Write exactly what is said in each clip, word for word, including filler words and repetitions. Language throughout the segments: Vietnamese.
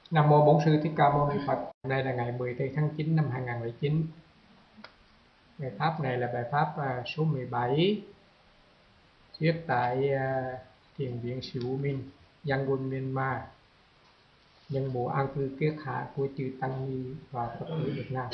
Nam mô Bổn sư Thích Ca Mâu Ni Phật. Hôm nay là ngày mười bốn tháng chín năm hai nghìn không trăm lẻ chín. Bài pháp này là bài pháp à, số mười bảy, viết tại à, thiền viện Sĩ U Minh, Yangon, Myanmar, nhân mùa an cư kiết hạ của chư tăng ni và Phật tử Việt Nam.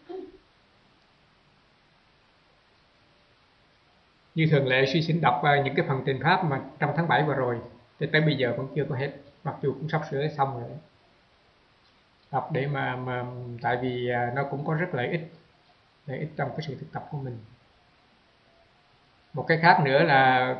Như thường lệ, suy xin đọc à, những cái phần trình pháp mà trong tháng bảy vừa rồi, cho tới bây giờ vẫn chưa có hết, mặc dù cũng sắp sửa xong rồi. Đọc để mà mà tại vì à, nó cũng có rất lợi ích, lợi ích trong cái sự thực tập của mình. Một cái khác nữa là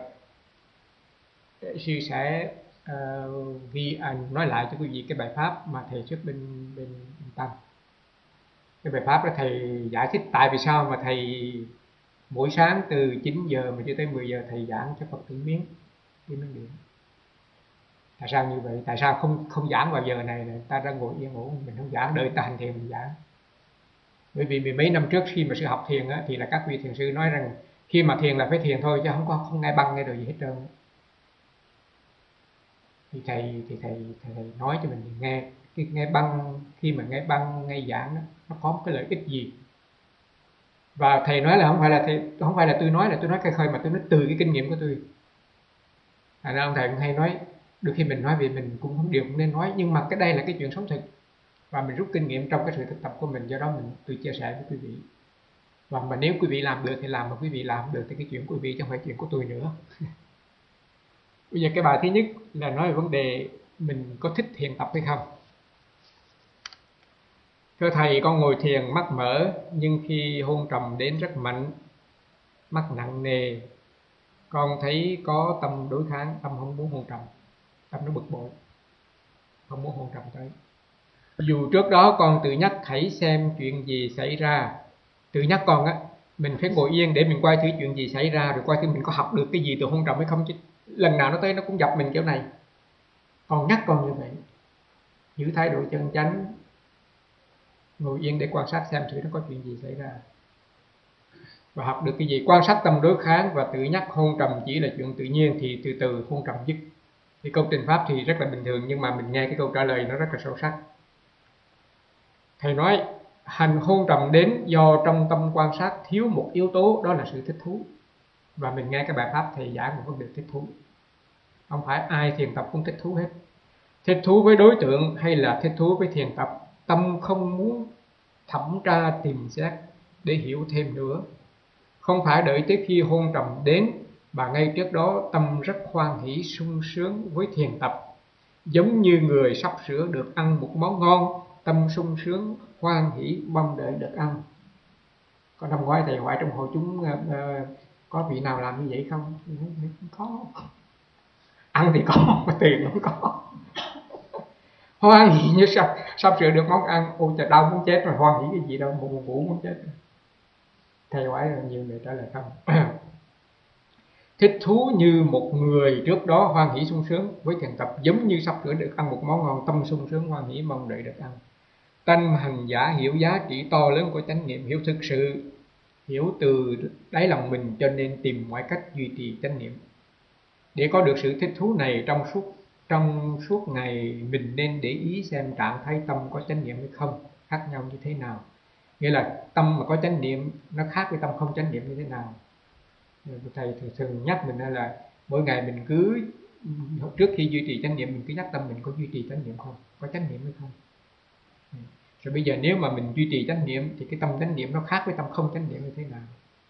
sư sẽ uh, ghi anh nói lại cho quý vị cái bài pháp mà thầy xuất bên bên Tăng. Cái bài pháp đó thầy giải thích tại vì sao mà thầy mỗi sáng từ chín giờ mà cho tới mười giờ thầy giảng cho Phật tử Miến đi Miến Điện. Tại sao như vậy? Tại sao không không giảng vào giờ này, này ta đang ngồi yên ổn mình không giảng, đợi ta hành thiền mình giảng? Bởi vì mười mấy năm trước khi mà sư học thiền á, thì là các vị thiền sư nói rằng khi mà thiền là phải thiền thôi chứ không có không nghe băng nghe đồ gì hết trơn. Thì thầy thì thầy, thầy, thầy nói cho mình nghe cái nghe băng, khi mà nghe băng nghe giảng đó, nó có một cái lợi ích gì. Và thầy nói là không phải là thầy, không phải là tôi nói là tôi nói khơi khơi mà tôi nói từ cái kinh nghiệm của tôi. Thành ra ông thầy cũng hay nói, đôi khi mình nói vì mình cũng không điều cũng nên nói, nhưng mà cái đây là cái chuyện sống thực và mình rút kinh nghiệm trong cái sự thực tập của mình, do đó mình tôi chia sẻ với quý vị. Và mà nếu quý vị làm được thì làm, mà quý vị làm không được thì cái chuyện của quý vị chứ không phải chuyện của tôi nữa. Bây giờ cái bài thứ nhất là nói về vấn đề mình có thích thiền tập hay không. Thưa thầy, con ngồi thiền mắt mở, nhưng khi hôn trầm đến rất mạnh, mắt nặng nề, con thấy có tâm đối kháng, tâm không muốn hôn trầm, tâm nó bực bội, không muốn hôn trầm tới. Dù trước đó con tự nhắc hãy xem chuyện gì xảy ra, tự nhắc con á, mình phải ngồi yên để mình coi thử chuyện gì xảy ra, rồi coi thử mình có học được cái gì từ hôn trầm hay không, chứ lần nào nó tới nó cũng dập mình kiểu này. Con nhắc con như vậy, giữ thái độ chân chánh, ngồi yên để quan sát xem thử nó có chuyện gì xảy ra và học được cái gì. Quan sát tâm đối kháng và tự nhắc hôn trầm chỉ là chuyện tự nhiên thì từ từ hôn trầm dứt. Thì câu trình pháp thì rất là bình thường, nhưng mà mình nghe cái câu trả lời nó rất là sâu sắc. Thầy nói hành hôn trầm đến do trong tâm quan sát thiếu một yếu tố, đó là sự thích thú. Và mình nghe cái bài pháp thầy giảng một vấn đề thích thú. Không phải ai thiền tập cũng thích thú hết. Thích thú với đối tượng hay là thích thú với thiền tập, tâm không muốn thẩm tra tìm xét để hiểu thêm nữa. Không phải đợi tới khi hôn trầm đến, mà ngay trước đó tâm rất hoan hỷ sung sướng với thiền tập. Giống như người sắp sửa được ăn một món ngon, tâm sung sướng hoan hỷ mong đợi được ăn. Có năm ngoái thầy hỏi trong hội chúng uh, uh, có vị nào làm như vậy không? Không có. Ăn thì có, mà tiền không có. Hoan hỷ như sắp, sắp sửa được món ăn. Ôi trời, đau muốn chết rồi, hoan hỷ cái gì đâu, một buồn ngủ muốn chết. Thầy hỏi là nhiều người trả lời không. Thích thú như một người trước đó hoan hỷ sung sướng với thiền tập, giống như sắp sửa được ăn một món ngon, tâm sung sướng hoan hỷ mong đợi được ăn. Tâm hành giả hiểu giá trị to lớn của chánh niệm, hiểu thực sự, hiểu từ đáy lòng mình, cho nên tìm mọi cách duy trì chánh niệm. Để có được sự thích thú này trong suốt trong suốt ngày, mình nên để ý xem trạng thái tâm có chánh niệm hay không, khác nhau như thế nào. Nghĩa là tâm mà có chánh niệm nó khác với tâm không chánh niệm như thế nào. Thầy thường nhắc mình là mỗi ngày mình cứ trước khi duy trì chánh niệm mình cứ nhắc tâm mình có duy trì chánh niệm không, có chánh niệm hay không. Rồi bây giờ nếu mà mình duy trì chánh niệm thì cái tâm chánh niệm nó khác với tâm không chánh niệm như thế nào.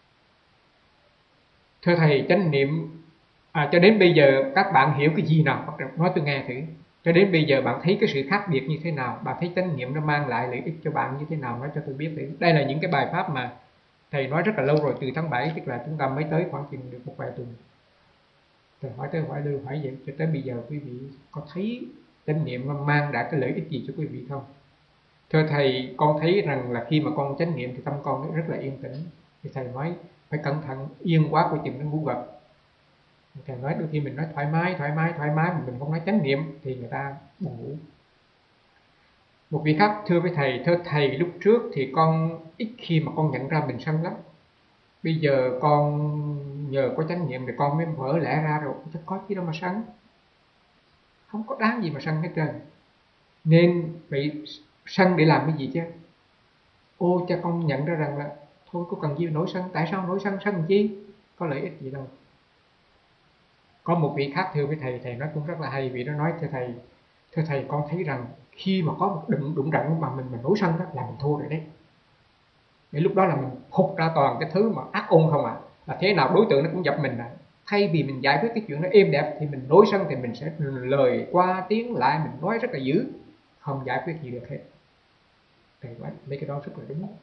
Thưa thầy, chánh niệm à, cho đến bây giờ các bạn hiểu cái gì nào? Nói tôi nghe thử. Cho đến bây giờ bạn thấy cái sự khác biệt như thế nào? Bạn thấy chánh niệm nó mang lại lợi ích cho bạn như thế nào? Nói cho tôi biết thử. Đây là những cái bài pháp mà thầy nói rất là lâu rồi, từ tháng bảy, tức là chúng ta mới tới khoảng chừng được một vài tuần. Thầy hỏi tới hỏi lưu hỏi vậy, cho tới bây giờ quý vị có thấy chánh niệm nó mang lại cái lợi ích gì cho quý vị không? Thưa thầy, con thấy rằng là khi mà con chánh niệm thì tâm con rất là yên tĩnh. Thì thầy nói phải cẩn thận, yên quá của chừng nó ngủ gật. Thầy nói đôi khi mình nói thoải mái, thoải mái, thoải mái, mà mình không nói chánh niệm thì người ta buồn ngủ. Một vị khác thưa với thầy, thưa thầy, lúc trước thì con ít khi mà con nhận ra mình sân lắm. Bây giờ con nhờ có chánh niệm thì con mới vỡ lẽ ra rồi, chắc có chi đâu mà sân. Không có đáng gì mà sân hết trơn. Nên vậy sân để làm cái gì chứ? Ô cha con nhận ra rằng là thôi có cần gì nổi sân, tại sao nổi sân, sân chi, có lợi ích gì đâu. Có một vị khác thưa với thầy, thầy nói cũng rất là hay. Vị đó nói thưa thầy, thưa thầy con thấy rằng khi mà có một đụng đụng trận mà mình mình nổi sân đó là mình thua rồi đấy. Để lúc đó là mình hụt ra toàn cái thứ mà ác ôn không à, là thế nào đối tượng nó cũng dập mình à. Thay vì mình giải quyết cái chuyện nó êm đẹp thì mình nổi sân thì mình sẽ lời qua tiếng lại, mình nói rất là dữ, không giải quyết gì được hết. Thầy nói mấy cái đó rất là đúng.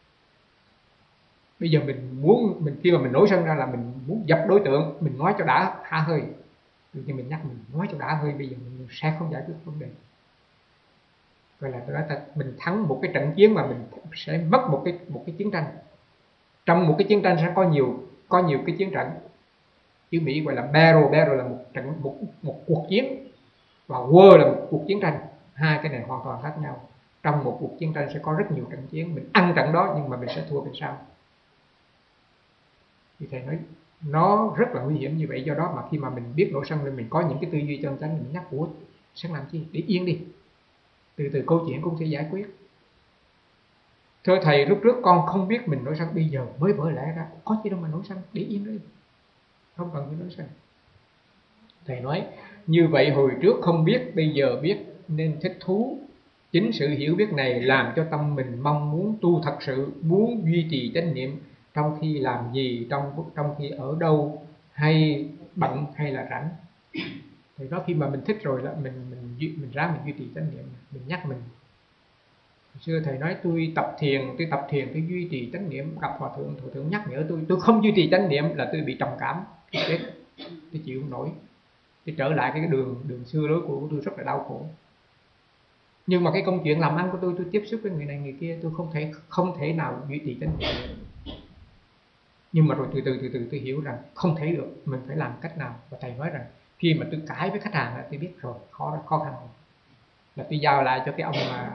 Bây giờ mình muốn mình khi mà mình nổi sân ra là mình muốn dập đối tượng, mình nói cho đã hạ hơi. Tự nhiên mình nhắc mình nói cho đã hơi, bây giờ mình sẽ không giải quyết vấn đề. Gọi là tôi nói thật, mình thắng một cái trận chiến mà mình sẽ mất một cái một cái chiến tranh. Trong một cái chiến tranh sẽ có nhiều có nhiều cái chiến trận. Chữ Mỹ gọi là battle, battle là một trận một một cuộc chiến, và war là một cuộc chiến tranh. Hai cái này hoàn toàn khác nhau. Trong một cuộc chiến tranh sẽ có rất nhiều trận chiến, mình ăn trận đó nhưng mà mình sẽ thua bên sau. Thì thầy nói nó rất là nguy hiểm như vậy. Do đó mà khi mà mình biết nổi sân lên, mình có những cái tư duy chân chánh, mình nhắc ủa sân làm chi, để yên đi, từ từ câu chuyện cũng sẽ giải quyết. Thưa thầy, lúc trước con không biết mình nổi sân, bây giờ mới vỡ lẽ ra có gì đâu mà nổi sân, để yên đi, không cần phải nổi sân. Thầy nói như vậy hồi trước không biết, bây giờ biết nên thích thú. Chính sự hiểu biết này làm cho tâm mình mong muốn tu thật sự, muốn duy trì chánh niệm trong khi làm gì, trong trong khi ở đâu, hay bận hay là rảnh. Thì đó, khi mà mình thích rồi là mình mình mình ráng mình duy trì chánh niệm, mình nhắc mình. Hồi xưa thầy nói tôi tập thiền, tôi tập thiền tôi duy trì chánh niệm, gặp hòa thượng, hòa thượng nhắc nhở tôi, tôi không duy trì chánh niệm là tôi bị trầm cảm, tôi chết, tôi chịu không nổi, tôi trở lại cái đường đường xưa lối cũ của tôi rất là đau khổ. Nhưng mà cái công chuyện làm ăn của tôi, tôi tiếp xúc với người này người kia, tôi không thể không thể nào duy trì chánh niệm. Nhưng mà rồi từ từ từ từ tôi hiểu rằng không thể được, mình phải làm cách nào. Và thầy nói rằng khi mà tôi cãi với khách hàng tôi biết rồi khó khó khăn là tôi giao lại cho cái ông mà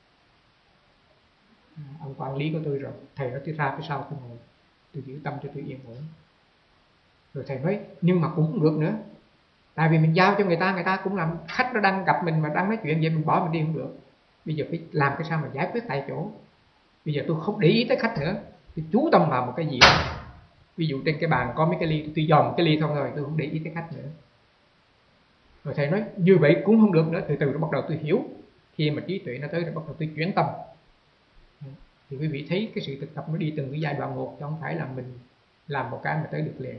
ông quản lý của tôi rồi. Thầy nói tôi ra phía sau tôi ngồi, tôi giữ tâm cho tôi yên ổn. Rồi thầy nói nhưng mà cũng không được nữa, tại vì mình giao cho người ta, người ta cũng làm khách, nó đang gặp mình mà đang nói chuyện vậy, mình bỏ mình đi không được. Bây giờ phải làm cái sao mà giải quyết tại chỗ. Bây giờ tôi không để ý tới khách nữa, tôi chú tâm vào một cái gì đó. Ví dụ trên cái bàn có mấy cái ly, tôi dòm cái ly thôi rồi, tôi không để ý tới khách nữa. Rồi thầy nói như vậy cũng không được nữa. Từ từ nó bắt đầu tôi hiểu. Khi mà trí tuệ nó tới rồi bắt đầu tôi chuyển tâm. Thì quý vị thấy cái sự thực tập nó đi từng cái giai đoạn một, chứ không phải là mình làm một cái mà tới được liền.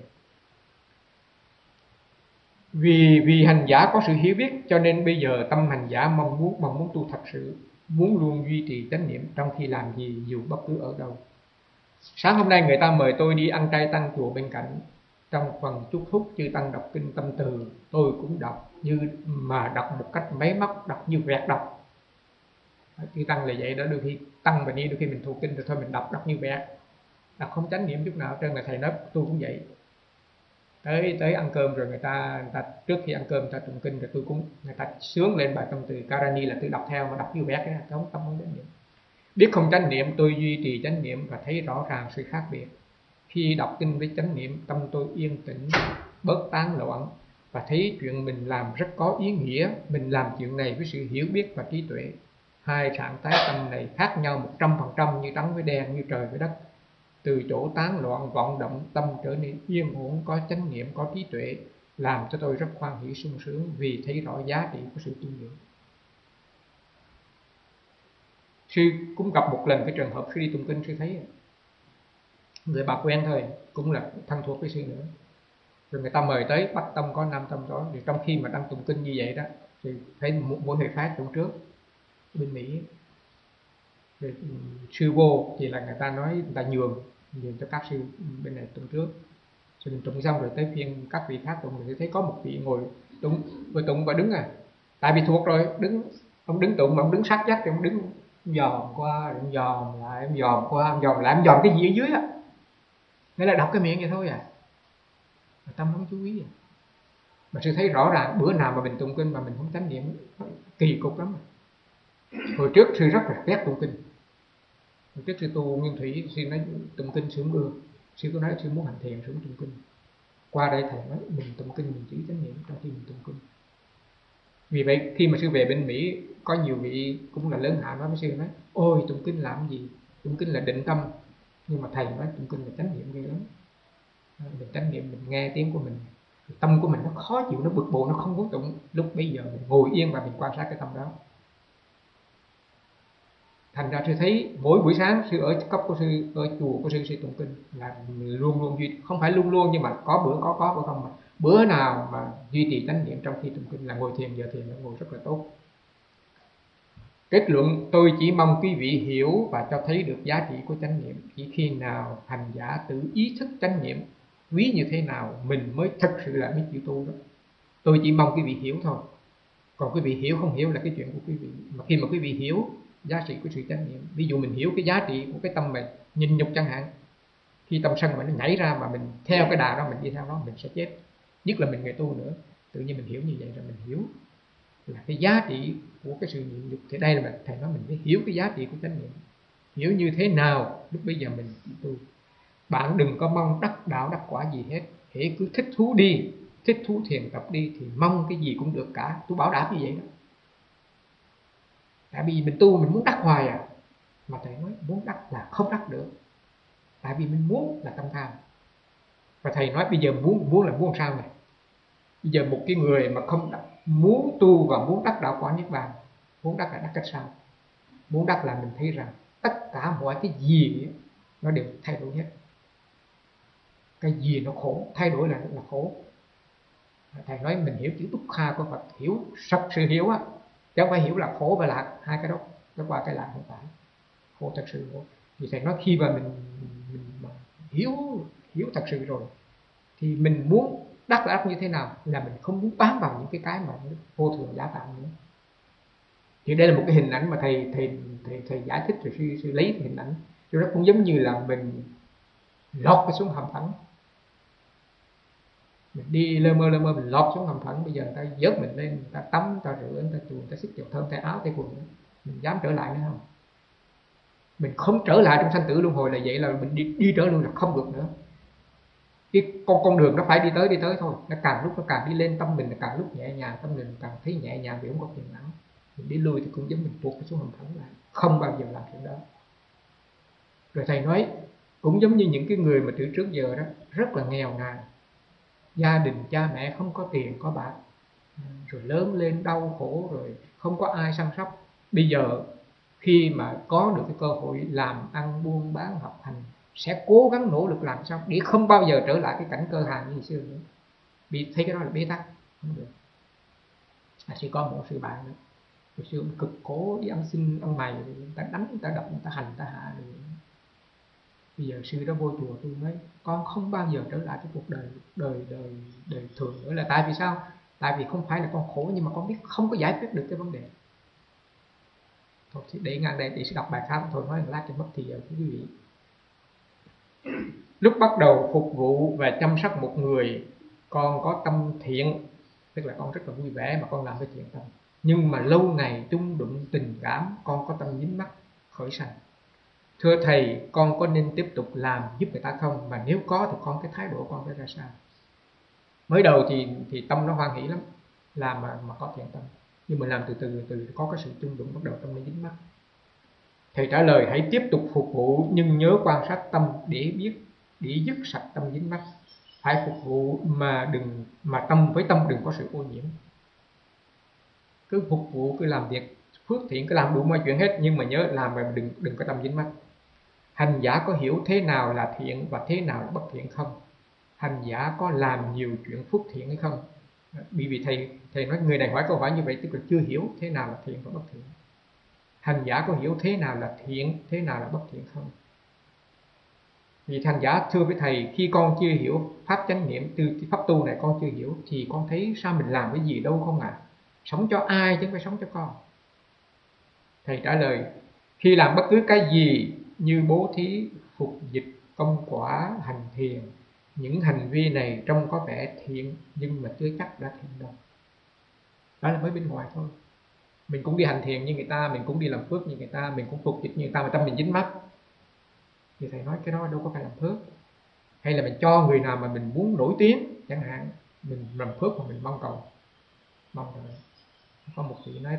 Vì vì hành giả có sự hiểu biết cho nên bây giờ tâm hành giả mong muốn mong muốn tu thật sự, muốn luôn duy trì chánh niệm trong khi làm gì dù bất cứ ở đâu. Sáng hôm nay người ta mời tôi đi ăn chay tăng chùa bên cạnh. Trong phần chúc phúc chư tăng đọc kinh tâm từ, tôi cũng đọc, như mà đọc một cách máy móc, đọc như vẹt đọc. Chư tăng là vậy đó, đôi khi tăng mình đi, đôi khi mình thuộc kinh rồi thôi mình đọc đọc như vẹt, đọc không chánh niệm chút nào. Trên là thầy nói tôi cũng vậy. Tới tới ăn cơm rồi người ta, người ta trước khi ăn cơm người ta tụng kinh rồi tôi cũng, người ta sướng lên bài tâm từ Karani là tôi đọc theo, mà đọc như vẹt cái không tâm không chánh niệm. Biết không chánh niệm, tôi duy trì chánh niệm và thấy rõ ràng sự khác biệt. Khi đọc kinh với chánh niệm, tâm tôi yên tĩnh, bớt tán loạn và thấy chuyện mình làm rất có ý nghĩa. Mình làm chuyện này với sự hiểu biết và trí tuệ. Hai trạng thái tâm này khác nhau một trăm phần trăm, như trắng với đen, như trời với đất. Từ chỗ tán loạn vọng động, tâm trở nên yên ổn, có chánh niệm, có trí tuệ, làm cho tôi rất hoan hỷ sung sướng vì thấy rõ giá trị của sự tu luyện. Sư cũng gặp một lần cái trường hợp sư đi tụng kinh, sư thấy người bà quen thôi, cũng là thân thuộc với sư nữa. Rồi người ta mời tới bắt tâm có năm tâm đó. Thì trong khi mà đang tụng kinh như vậy đó, thì thấy mỗi người khác tụng trước bên Mỹ. Rồi sư vô thì là người ta nói người ta nhường nhường cho các sư bên này tụng trước. Rồi mình tụng xong rồi tới phiên các vị khác tụng, thì thấy có một vị ngồi tụng, vừa tụng và đứng à. Tại vì thuộc rồi, đứng ông đứng tụng mà ông đứng sát vách thì ông đứng dòm qua, ông dòm lại, ông dòm qua, ông dòm lại, ông dòm cái gì ở dưới á. Nghĩa là đọc cái miệng vậy thôi à, mà tâm không chú ý à. Mà sư thấy rõ ràng bữa nào mà mình tụng kinh mà mình không chánh niệm kỳ cục lắm. Hồi trước sư rất là ghét tụng kinh. Hồi trước sư tu Nguyên Thủy, sư nói tụng kinh sư không ưa. Sư có nói sư muốn hành thiền, sư muốn tụng kinh. Qua đây thầy nói mình tụng kinh mình chỉ chánh niệm trong khi mình tụng kinh. Vì vậy khi mà sư về bên Mỹ có nhiều vị cũng là lớn hạ nói với sư nói: ôi tụng kinh làm gì, tụng kinh là định tâm. Nhưng mà thầy nói tụng kinh là chánh niệm ghê lắm. Mình chánh niệm, mình nghe tiếng của mình, tâm của mình nó khó chịu, nó bực bội, nó không muốn tụng. Lúc bây giờ mình ngồi yên và mình quan sát cái tâm đó. Thành ra sư thấy mỗi buổi sáng sư ở cấp của sư, ở chùa của sư, sư tụng kinh là luôn luôn duy, không phải luôn luôn nhưng mà có bữa có có bữa không, mà bữa nào mà duy trì chánh niệm trong khi tụng kinh là ngồi thiền, giờ thiền nó ngồi rất là tốt. Kết luận, tôi chỉ mong quý vị hiểu và cho thấy được giá trị của chánh niệm. Chỉ khi nào hành giả tự ý thức chánh niệm quý như thế nào, mình mới thật sự là mới chịu tu đó. Tôi chỉ mong quý vị hiểu thôi. Còn quý vị hiểu không hiểu là cái chuyện của quý vị. Mà khi mà quý vị hiểu giá trị của sự chánh niệm, ví dụ mình hiểu cái giá trị của cái tâm mình nhìn nhục chẳng hạn, khi tâm sân mà nó nhảy ra mà mình theo cái đà đó, mình đi theo nó, mình sẽ chết. Nhất là mình người tu nữa, tự nhiên mình hiểu như vậy rồi mình hiểu là cái giá trị của cái sự nhịn nhục. Thì đây là thầy nói mình phải hiểu cái giá trị của chánh niệm. Hiểu như thế nào, lúc bây giờ mình tu. Bạn đừng có mong đắc đạo đắc quả gì hết, hễ cứ thích thú đi, thích thú thiền tập đi, thì mong cái gì cũng được cả. Tôi bảo đảm như vậy đó. Tại vì mình tu mình muốn đắc hoài à, mà thầy nói muốn đắc là không đắc được. Tại vì mình muốn là tâm tham. Và thầy nói bây giờ muốn muốn là muốn sao này? Bây giờ một cái người mà không đắc, muốn tu và muốn đắc đạo quả niết bàn, muốn đắc là đắc cách sao? Muốn đắc là mình thấy rằng tất cả mọi cái gì nó đều thay đổi hết. Cái gì nó khổ, thay đổi là rất là khổ. Thầy nói mình hiểu chữ Túc Kha của Phật, hiểu thật sự hiểu á, chứ không phải hiểu là khổ và lạc, hai cái đó nó qua cái lạc không phải. Khổ thật sự khổ. Thì thầy nói khi mà mình, mình mà hiểu hiểu thật sự rồi thì mình muốn đắc là đắc như thế nào, là mình không muốn bám vào những cái cái mà vô thường giả tạm nữa. Thì đây là một cái hình ảnh mà thầy thầy thầy, thầy giải thích rồi sư, sư lấy cái hình ảnh. Điều đó cũng giống như là mình lọt cái xuống hầm thẳng, mình đi lơ mơ lơ mơ mình lọt xuống hầm thẳng. Bây giờ người ta vớt mình lên, người ta tắm, người ta rửa, người ta chùi, người ta xích dầu thơm, tay áo, tay quần, mình dám trở lại nữa không? Mình không trở lại trong sanh tử luân hồi là vậy, là mình đi, đi trở luôn là không được nữa. Cái con con đường nó phải đi tới đi tới thôi. Nó càng lúc nó càng đi lên, tâm mình là càng lúc nhẹ nhàng, tâm mình càng thấy nhẹ nhàng vì không có phiền não. Mình đi lui thì cũng giống mình buộc cái xuống hầm thẳng lại, không bao giờ làm chuyện đó. Rồi thầy nói cũng giống như những cái người mà từ trước giờ đó rất là nghèo nàn, gia đình cha mẹ không có tiền có bạc, rồi lớn lên đau khổ, rồi không có ai săn sóc. Bây giờ khi mà có được cái cơ hội làm ăn buôn bán học hành, sẽ cố gắng nỗ lực làm sao để không bao giờ trở lại cái cảnh cơ hàn như xưa nữa. Vì thấy cái đó là bế tắc, không được. À, sư có một sư bạn nữa, hồi xưa ông cực cố đi ăn xin ăn mày, người ta đánh, người ta đập, người ta hành, người ta hạ rồi. Bây giờ sư đó vô chùa, tôi nói con không bao giờ trở lại cái cuộc đời đời đời đời thường nữa. Là tại vì sao? Tại vì không phải là con khổ, nhưng mà con biết không có giải quyết được cái vấn đề. Thôi để ngang đây thì sẽ đọc bài khác, thôi nói lát cho mất thì giờ quý vị. Lúc bắt đầu phục vụ và chăm sóc một người, con có tâm thiện, tức là con rất là vui vẻ mà con làm với thiện tâm. Nhưng mà lâu ngày chung đụng tình cảm, con có tâm dính mắc khởi sanh. Thưa thầy, con có nên tiếp tục làm giúp người ta không? Mà nếu có thì con cái thái độ con phải ra sao? Mới đầu thì thì tâm nó hoan hỷ lắm, làm mà mà có thiện tâm. Nhưng mà làm từ từ từ có cái sự chung đụng, bắt đầu tâm nó dính mắc. Thầy trả lời hãy tiếp tục phục vụ, nhưng nhớ quan sát tâm để biết, để dứt sạch tâm dính mắc. Phải phục vụ mà đừng mà tâm với tâm đừng có sự ô nhiễm. Cứ phục vụ, cứ làm việc phước thiện, cứ làm đủ mọi chuyện hết, nhưng mà nhớ làm mà đừng đừng có tâm dính mắc. Hành giả có hiểu thế nào là thiện và thế nào là bất thiện không? Hành giả có làm nhiều chuyện phước thiện hay không? Bởi vì thầy thầy nói người này hỏi câu hỏi như vậy tức là chưa hiểu thế nào là thiện và bất thiện. Hành giả có hiểu thế nào là thiện, thế nào là bất thiện không? Vì hành giả thưa với thầy, khi con chưa hiểu pháp chánh niệm, từ pháp tu này con chưa hiểu, thì con thấy sao mình làm cái gì đâu không à? Sống cho ai chứ không phải sống cho con. Thầy trả lời, khi làm bất cứ cái gì như bố thí, phục dịch, công quả, hành thiền, những hành vi này trông có vẻ thiện nhưng mà chưa chắc đã thiện đâu. Đó là mới bên ngoài thôi. Mình cũng đi hành thiền như người ta, mình cũng đi làm phước như người ta, mình cũng phục dịch như người ta, mà tâm mình dính mắc. Thì thầy nói cái đó đâu có phải làm phước. Hay là mình cho người nào mà mình muốn nổi tiếng chẳng hạn, mình làm phước mà mình mong cầu. Mong cầu. Có một vị nói rằng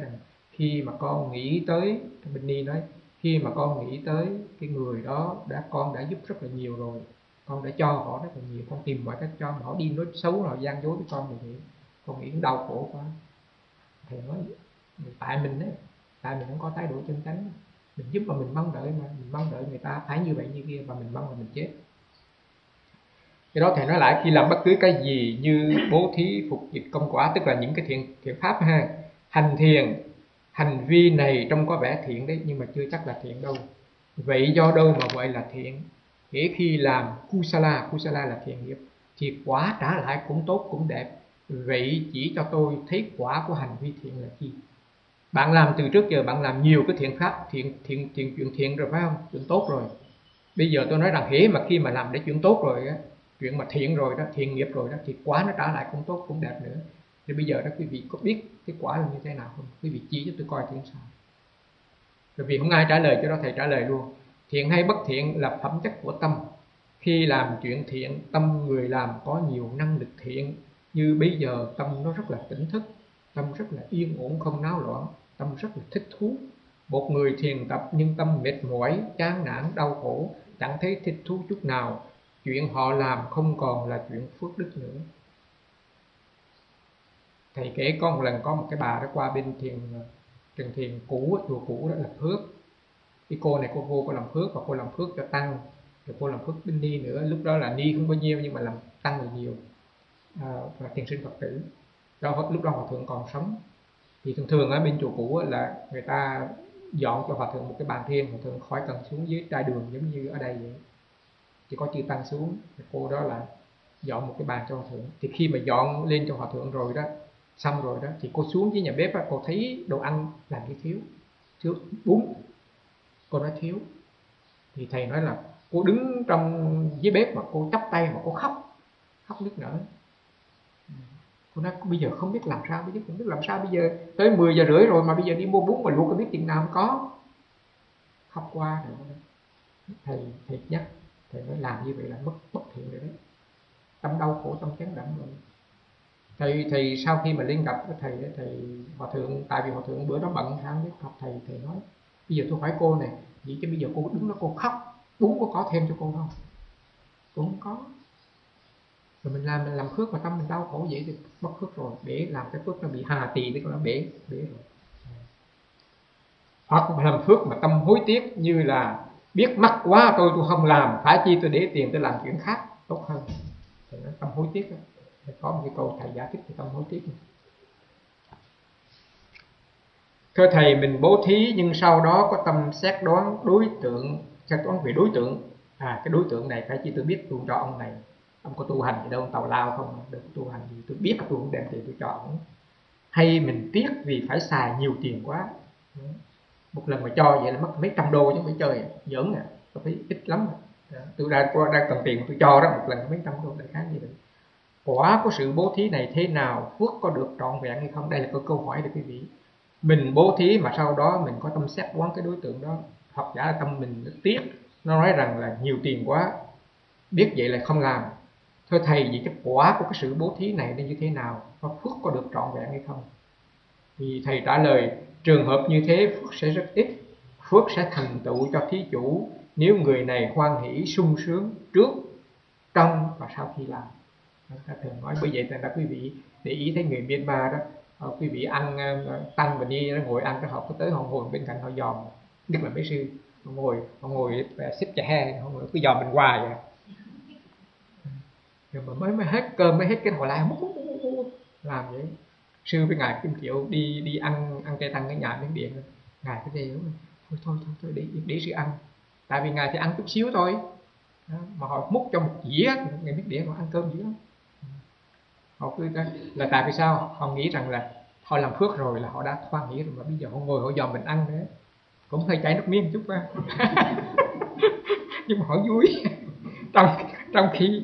khi mà con nghĩ tới, Bình Ni nói, khi mà con nghĩ tới cái người đó đã con đã giúp rất là nhiều rồi, con đã cho họ rất là nhiều, con tìm mọi cách cho họ, đi nói xấu họ gian dối với con như vậy, con nghĩ đau khổ quá. Thầy nói tại mình đấy, tại mình không có thái độ chân chánh, mình giúp mà mình mong đợi, mà mình mong đợi người ta phải như vậy như kia, và mình mong là mình chết. Cái đó thầy nói lại, khi làm bất cứ cái gì như bố thí, phục dịch, công quả, tức là những cái thiện thiện pháp ha, hành thiền, hành vi này trông có vẻ thiện đấy nhưng mà chưa chắc là thiện đâu. Vậy do đâu mà gọi là thiện? Kể khi làm kusala, kusala là thiện nghiệp, thì quả trả lại cũng tốt cũng đẹp. Vậy chỉ cho tôi thấy quả của hành vi thiện là chi? Bạn làm từ trước giờ bạn làm nhiều cái thiện pháp, thiện thiện thiện chuyện thiện rồi phải không? Chuyện tốt rồi. Bây giờ tôi nói rằng hễ mà khi mà làm để chuyện tốt rồi á, chuyện mà thiện rồi đó, thiện nghiệp rồi đó, thì quả nó trả lại cũng tốt cũng đẹp nữa. Thì bây giờ đó quý vị có biết cái quả là như thế nào không? Quý vị chỉ cho tôi coi thiện sao. Bởi vì không ai trả lời cho đó, thầy trả lời luôn. Thiện hay bất thiện là phẩm chất của tâm. Khi làm chuyện thiện, tâm người làm có nhiều năng lực thiện. Như bây giờ tâm nó rất là tỉnh thức, tâm rất là yên ổn không náo loạn, tâm rất là thích thú. Một người thiền tập nhưng tâm mệt mỏi, chán nản, đau khổ, chẳng thấy thích thú chút nào, chuyện họ làm không còn là chuyện phước đức nữa. Thầy kể có một lần có một cái bà đã qua bên thiền trường thiền cũ, chùa cũ đó, là phước. Cái cô này cô vô cô làm phước, và cô làm phước cho tăng, rồi cô làm phước bên ni nữa. Lúc đó là ni không bao nhiêu nhưng mà làm tăng là nhiều, à, và thiền sinh Phật tử đó. Lúc đó hòa thượng còn sống, thì thường thường ở bên chùa cũ là người ta dọn cho hòa thượng một cái bàn thiền, hòa thượng khỏi cần xuống dưới trai đường giống như ở đây vậy, chỉ có chư tăng xuống. Cô đó là dọn một cái bàn cho hòa thượng. Thì khi mà dọn lên cho hòa thượng rồi đó, xong rồi đó, thì cô xuống dưới nhà bếp đó, cô thấy đồ ăn làm như thiếu, thiếu bún, cô nói thiếu. Thì thầy nói là cô đứng trong dưới bếp mà cô chắp tay mà cô khóc, khóc nức nở. Cô nói bây giờ không biết làm sao, bây giờ không biết làm sao, bây giờ tới mười giờ rưỡi rồi mà bây giờ đi mua bún mà luộc có biết chừng nào không có. Khóc qua rồi. Thầy thầy nhắc, thầy nói làm như vậy là mất bất thiện rồi đấy, tâm đau khổ, tâm chán nản rồi. Thầy thầy sau khi mà lên gặp với thầy, thầy hòa thượng, tại vì hòa thượng bữa đó bận tháng biết học thầy, thầy nói bây giờ tôi hỏi cô này, vậy chứ bây giờ cô đứng đó cô khóc, bún có có thêm cho cô không? Cũng không có. Rồi mình làm mình làm phước mà tâm mình đau khổ vậy thì mất phước rồi, để làm cái phước nó bị hà tỳ, tức là bể bể rồi. Hoặc làm phước mà tâm hối tiếc, như là biết mắc quá tôi tôi không làm, phải chi tôi để tiền tôi làm chuyện khác tốt hơn. Thì nó tâm hối tiếc đó. Có một cái câu thầy giải thích về tâm hối tiếc này. Thưa thầy, mình bố thí nhưng sau đó có tâm xét đoán đối tượng, xét đoán về đối tượng. À, cái đối tượng này phải chi tôi biết tôi cho ông này, ông có tu hành gì đâu, ông tào lao không, được tu hành gì tôi biết là tôi không đem tiền tôi cho ông. Hay mình tiếc vì phải xài nhiều tiền quá, một lần mà cho vậy là mất mấy trăm đô chứ không phải chơi, giỡn à, tôi thấy ít lắm. Tôi đang đang cần tiền tôi cho đó, một lần mấy trăm đô, đại khái như vậy. Quả của sự bố thí này thế nào, phước có được trọn vẹn hay không? Đây là cái câu hỏi để quý vị. Mình bố thí mà sau đó mình có tâm xét đoán cái đối tượng đó, hoặc giả là tâm mình nó tiếc, nó nói rằng là nhiều tiền quá, biết vậy là không làm. Thưa thầy, vậy cái quả của cái sự bố thí này là như thế nào, và phước có được trọn vẹn hay không? Thì thầy trả lời, trường hợp như thế phước sẽ rất ít, phước sẽ thành tựu cho thí chủ nếu người này hoan hỷ sung sướng trước, trong và sau khi làm. Ta thường nói bởi vậy là quý vị để ý thấy người Myanmar đó, quý vị ăn tăng và đi nó ngồi ăn, cái họ có tới họ ngồi bên cạnh họ dòm, nhất là mấy sư họ ngồi họ ngồi xếp chả he, họ ngồi cứ dòm mình hoài vậy. Rồi mà mới mới hết cơm mới hết cái họ lại làm vậy. Sư với ngài Kim Triệu đi đi ăn ăn cây tăng cái nhà Miến Điện, ngài cái gì thôi thôi thôi thôi để để sư ăn, tại vì ngài thì ăn chút xíu thôi. Đó, mà họ múc cho một dĩa, người Miến Điện họ ăn cơm dữ lắm. Họ cứ là tại vì sao họ nghĩ rằng là họ làm phước rồi là họ đã hoan hỷ rồi, mà bây giờ họ ngồi họ dòm mình ăn nữa cũng hơi chảy nước miếng chút á. Nhưng mà họ vui trong trong khi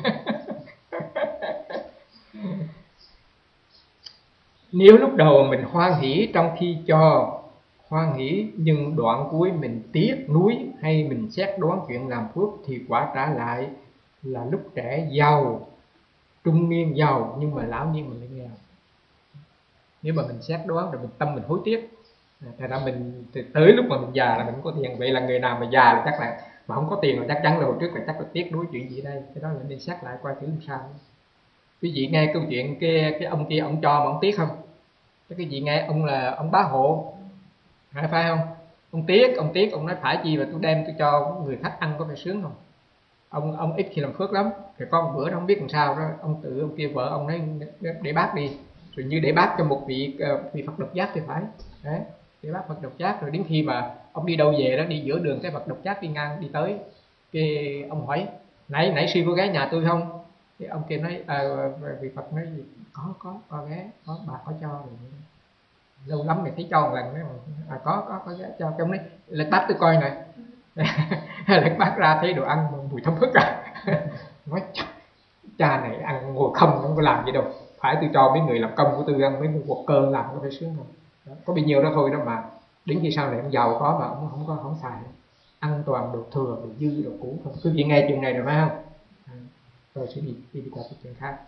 nếu lúc đầu mình hoan hỷ trong khi cho, hoan hỷ nhưng đoạn cuối mình tiếc nuối hay mình xét đoán chuyện làm phước, thì quả trả lại là lúc trẻ giàu, trung niên giàu nhưng mà lão niên mình lại nghèo. Nếu mà mình xét đoán rồi mình tâm mình hối tiếc, Thành ra mình tới lúc mà mình già là mình không có tiền. Vậy là người nào mà già là chắc là mà không có tiền là chắc chắn là hồi trước là chắc là tiếc nuối chuyện gì đây. Cái đó là nên xét lại coi thử làm sao. Quý vị nghe câu chuyện cái cái ông kia ông cho mà ông tiếc không? Cái quý vị nghe ông là ông bá hộ, phải không? Ông tiếc, ông tiếc, ông nói phải chi mà tôi đem tôi cho người khách ăn có phải sướng không? Ông ông ít khi làm phước lắm. Rồi có một bữa nó không biết làm sao đó, ông tự ông kia vợ ông nói để bác đi, rồi như để bác cho một vị vị Phật độc giác thì phải. Đấy, để bác Phật độc giác. Rồi đến khi mà ông đi đâu về đó, đi giữa đường cái Phật độc giác đi ngang đi tới, cái ông hỏi nãy nãy sư có ghé nhà tôi không? Cái ông kia nói à, vị Phật nói gì có có có ghé, có bà có cho rồi. Lâu lắm mày thấy cho một lần đấy mà à, có có có ghé cho. Cái ông nói lật bát tôi coi này. Lật bát ra thấy đồ ăn mùi thơm phức à. Nói cha này ăn ngồi không không có làm gì đâu, phải tôi cho mấy người làm công của tôi ăn, mấy người quật cơ làm có phải sướng không? Đó, có bao nhiêu đó thôi đó mà đến khi sau này ông giàu có mà ông không có không xài, ăn toàn đồ thừa đồ dư đồ cũ thôi. Quý vị nghe chuyện này rồi phải không? À, rồi sẽ đi đi, đi qua cái chuyện khác.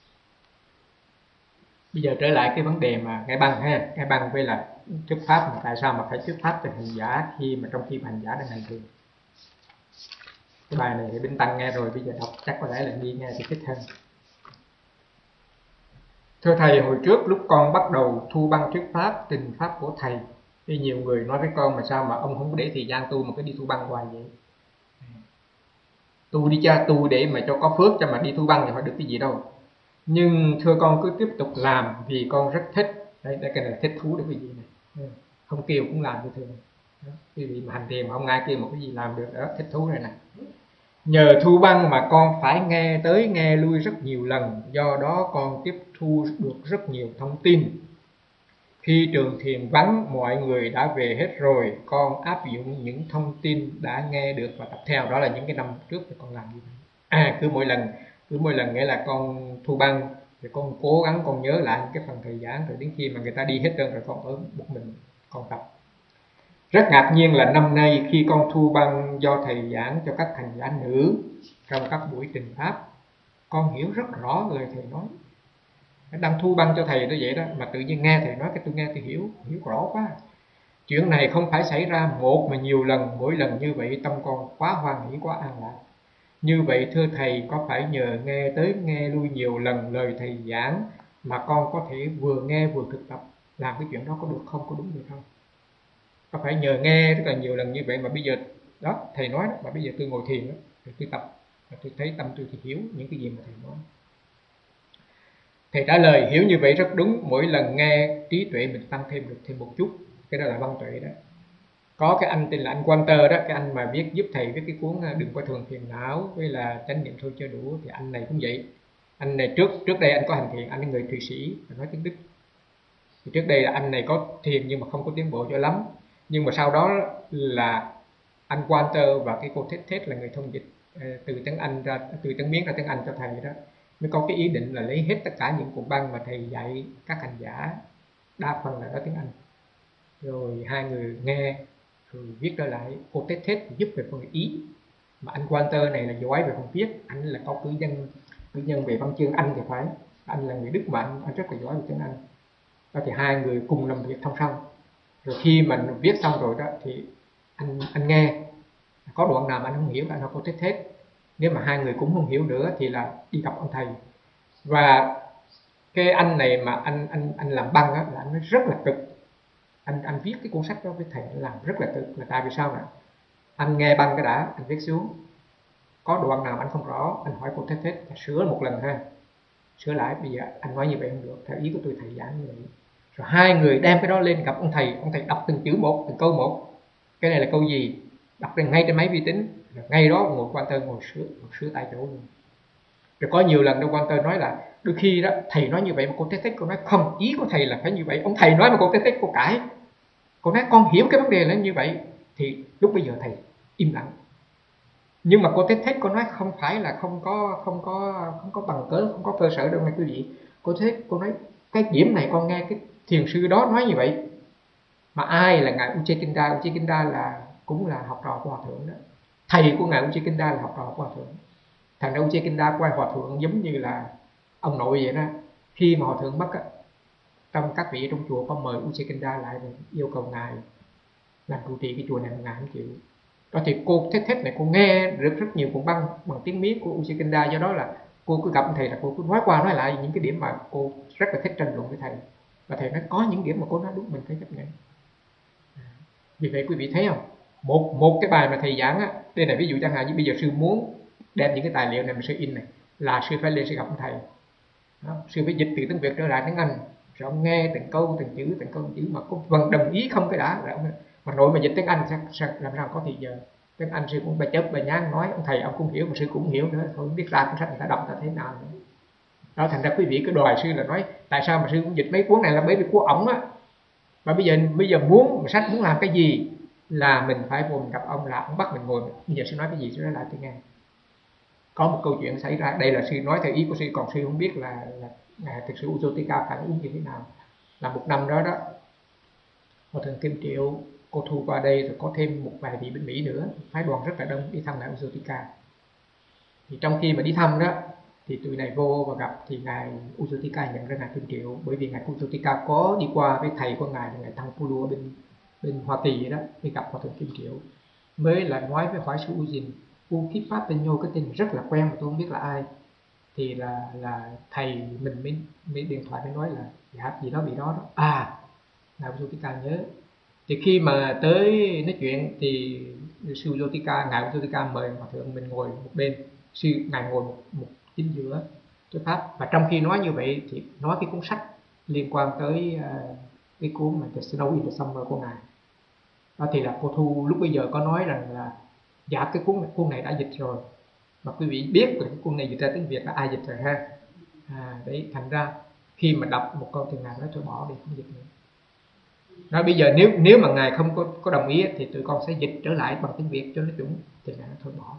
Bây giờ trở lại cái vấn đề mà ngay băng ha, ngay băng với là thuyết pháp mà tại sao mà phải thuyết pháp về hành giả khi mà trong khi mà hành giả đang hành thiền. Cái bài này thì Binh Tăng nghe rồi, bây giờ đọc chắc có lẽ là đi nghe thì thích hơn. Thưa thầy, hồi trước lúc con bắt đầu thu băng thuyết pháp, trình pháp của thầy, thì nhiều người nói với con mà sao mà ông không có để thời gian tu mà cứ đi thu băng hoài vậy? Tu đi cha, tu để mà cho có phước, cho mà đi thu băng thì phải được cái gì đâu. Nhưng thưa con cứ tiếp tục làm vì con rất thích. Đây, đây cái này là thích thú được cái gì này. Không kêu cũng làm như thường. Quý vị mà hành thiền mà không ai kêu một cái gì làm được đó, thích thú này nè. Nhờ thu băng mà con phải nghe tới nghe lui rất nhiều lần, do đó con tiếp thu được rất nhiều thông tin. Khi trường thiền vắng, mọi người đã về hết rồi, con áp dụng những thông tin đã nghe được và tập theo. Đó là những cái năm trước thì con làm như vậy. À, cứ mỗi lần cứ mỗi lần nghĩa là con thu băng thì con cố gắng con nhớ lại những cái phần thầy giảng, rồi đến khi mà người ta đi hết trơn rồi con ở một mình con tập. Rất ngạc nhiên là năm nay khi con thu băng do thầy giảng cho các hành giả nữ trong các buổi trình pháp, con hiểu rất rõ lời thầy nói. Đang thu băng cho thầy như vậy đó mà tự nhiên nghe thầy nói cái tôi nghe thì hiểu hiểu rõ quá. Chuyện này không phải xảy ra một mà nhiều lần, mỗi lần như vậy tâm con quá hoan hỷ, quá an lạc. Như vậy thưa thầy, có phải nhờ nghe tới nghe lui nhiều lần lời thầy giảng mà con có thể vừa nghe vừa thực tập làm cái chuyện đó có được không, có đúng được không? Có phải nhờ nghe rất là nhiều lần như vậy mà bây giờ đó thầy nói đó, mà bây giờ tôi ngồi thiền đó, rồi tôi tập, rồi tôi thấy tâm tôi thì hiểu những cái gì mà thầy nói. Thầy trả lời hiểu như vậy rất đúng, mỗi lần nghe trí tuệ mình tăng thêm được thêm một chút. Cái đó là văn tuệ đó. Có cái anh tên là anh Walter đó, cái anh mà viết giúp thầy viết cái cuốn Đừng Coi Thường Phiền Não với là Chánh Niệm Thôi Chưa Đủ, thì anh này cũng vậy. Anh này trước trước đây anh có hành thiền, anh là người Thụy Sĩ, nói tiếng Đức. Thì trước đây là anh này có thiền nhưng mà không có tiến bộ cho lắm. Nhưng mà sau đó là anh Walter và cái cô Thết Thết là người thông dịch từ tiếng Anh ra, từ tiếng Miến ra tiếng Anh cho thầy đó, mới có cái ý định là lấy hết tất cả những cuộn băng mà thầy dạy các hành giả, đa phần là nói tiếng Anh, rồi hai người nghe rồi viết trở lại. Cô Thết Thết giúp về phần ý, mà anh Walter này là giỏi về phần viết, anh là có cử nhân cử nhân về văn chương Anh thì phải, anh là người Đức mà anh, anh rất là giỏi về tiếng Anh. Đó thì hai người cùng làm việc song song. Rồi khi mình viết xong rồi đó thì anh anh nghe có đoạn nào mà anh không hiểu anh hỏi cô Thết Thết. Nếu mà hai người cũng không hiểu nữa thì là đi gặp ông thầy. Và cái anh này mà anh anh anh làm băng á, là anh nói rất là cực. Anh anh viết cái cuốn sách đó với thầy, anh làm rất là cực. Là tại vì sao nè? Anh nghe băng cái đã, anh viết xuống. Có đoạn nào anh không rõ, anh hỏi cô Thết Thết, sửa một lần ha. Sửa lại, bây giờ anh nói như vậy không được, theo ý của tôi thầy giảng như vậy. Rồi hai người đem cái đó lên gặp ông thầy, ông thầy đọc từng chữ một, từng câu một. Cái này là câu gì? Đọc ngay trên máy vi tính. Rồi ngay đó ngồi Walter ngồi sửa, ngồi sửa tại chỗ luôn. Rồi có nhiều lần đâu Walter nói là đôi khi đó thầy nói như vậy mà cô Thết Thết cô nói không, ý của thầy là phải như vậy. Ông thầy nói mà cô Thết Thết cô cãi. Cô nói con hiểu cái vấn đề là như vậy. Thì lúc bây giờ thầy im lặng. Nhưng mà cô Thết Thết cô nói không phải là không có không có không có bằng cớ, không có cơ sở đâu nghe quý vị. Cô Thết cô nói cái điểm này con nghe cái thiền sư đó nói như vậy. Mà ai là ngài Uchikinda? Uchikinda là cũng là học trò của hòa thượng đó. Thầy của ngài Uchikinda là học trò của hòa thượng. Thành ra Uchikinda của hòa thượng giống như là ông nội vậy đó. Khi mà hòa thượng mất á, trong các vị trong chùa có mời U Sekunda lại rồi yêu cầu ngài làm trụ trì cái chùa này mà ngài không chịu. Đó thì cô Thết Thết này cô nghe rất rất nhiều cuốn băng bằng tiếng Miến của U Sekunda, do đó là cô cứ gặp thầy là cô cứ nói qua nói lại những cái điểm mà cô rất là thích tranh luận với thầy, và thầy nói có những điểm mà cô nói đúng mình phải chấp nhận. Vì vậy quý vị thấy không, một một cái bài mà thầy giảng á, đây là ví dụ chẳng hạn như bây giờ sư muốn đem những cái tài liệu này mà sư in này, là sư phải lên sư gặp thầy. Đó, sư phải dịch từ tiếng Việt trở lại tiếng Anh, rồi ông nghe từng câu từng chữ từng câu từng chữ mà có vâng đồng ý không cái đã, rồi ông mà nội mà dịch tiếng Anh sao làm sao có thì giờ tiếng Anh sư cũng bà chớp bà nhán nói, ông thầy ông cũng hiểu mà sư cũng hiểu nữa, thôi không biết ra cái sách người ta đọc ta thế nào nữa. Đó thành ra quý vị cứ đòi sư là nói tại sao mà sư cũng dịch mấy cuốn này, là bởi vì của ổng á, mà bây giờ bây giờ muốn sách muốn làm cái gì là mình phải vô mình gặp ông, là ông bắt mình ngồi, bây giờ sư nói cái gì sư nói lại tôi nghe. Có một câu chuyện xảy ra, đây là sư nói theo ý của sư, còn sư không biết là, là, là thực sự Ujotika phản ứng như thế nào. Là một năm đó đó, Hòa thượng Kim Triệu cô Thu qua đây, rồi có thêm một vài vị bên Mỹ nữa, phái đoàn rất là đông đi thăm ngài Ujotika. Thì trong khi mà đi thăm đó thì tụi này vô và gặp, thì ngài Ujotika nhận ra ngài Kim Triệu, bởi vì ngài Ujotika có đi qua với thầy của ngài là ngài Thăng Pulu ở bên bên Hoa Kỳ đó, đi gặp Hòa thượng Kim Triệu, mới là nói với hỏi sư Ujin U Kiếp Pháp tên Nhô, cái tên rất là quen mà tôi không biết là ai. Thì là là thầy mình mới, mới điện thoại mới nói là dạ gì đó bị đó đó. À, ngài Ujotika nhớ. Thì khi mà tới nói chuyện thì sư Ujotika, ngài Ujotika mời hòa thượng mình ngồi một bên, sư ngài ngồi một, một chính giữa cái pháp, và trong khi nói như vậy thì nói cái cuốn sách liên quan tới uh, cái cuốn mà The Snow in the Summer của ngài. Đó thì là cô Thu lúc bây giờ có nói rằng là dạ cái cuốn cuốn này đã dịch rồi, mà quý vị biết là cái cuốn này dịch ra tiếng Việt là ai dịch rồi ha. À, đấy thành ra khi mà đọc một câu thì ngài nói thôi bỏ đi không dịch nữa. Nói bây giờ nếu nếu mà ngài không có có đồng ý thì tụi con sẽ dịch trở lại bằng tiếng Việt cho nó chuẩn, thì ngài nói thôi bỏ.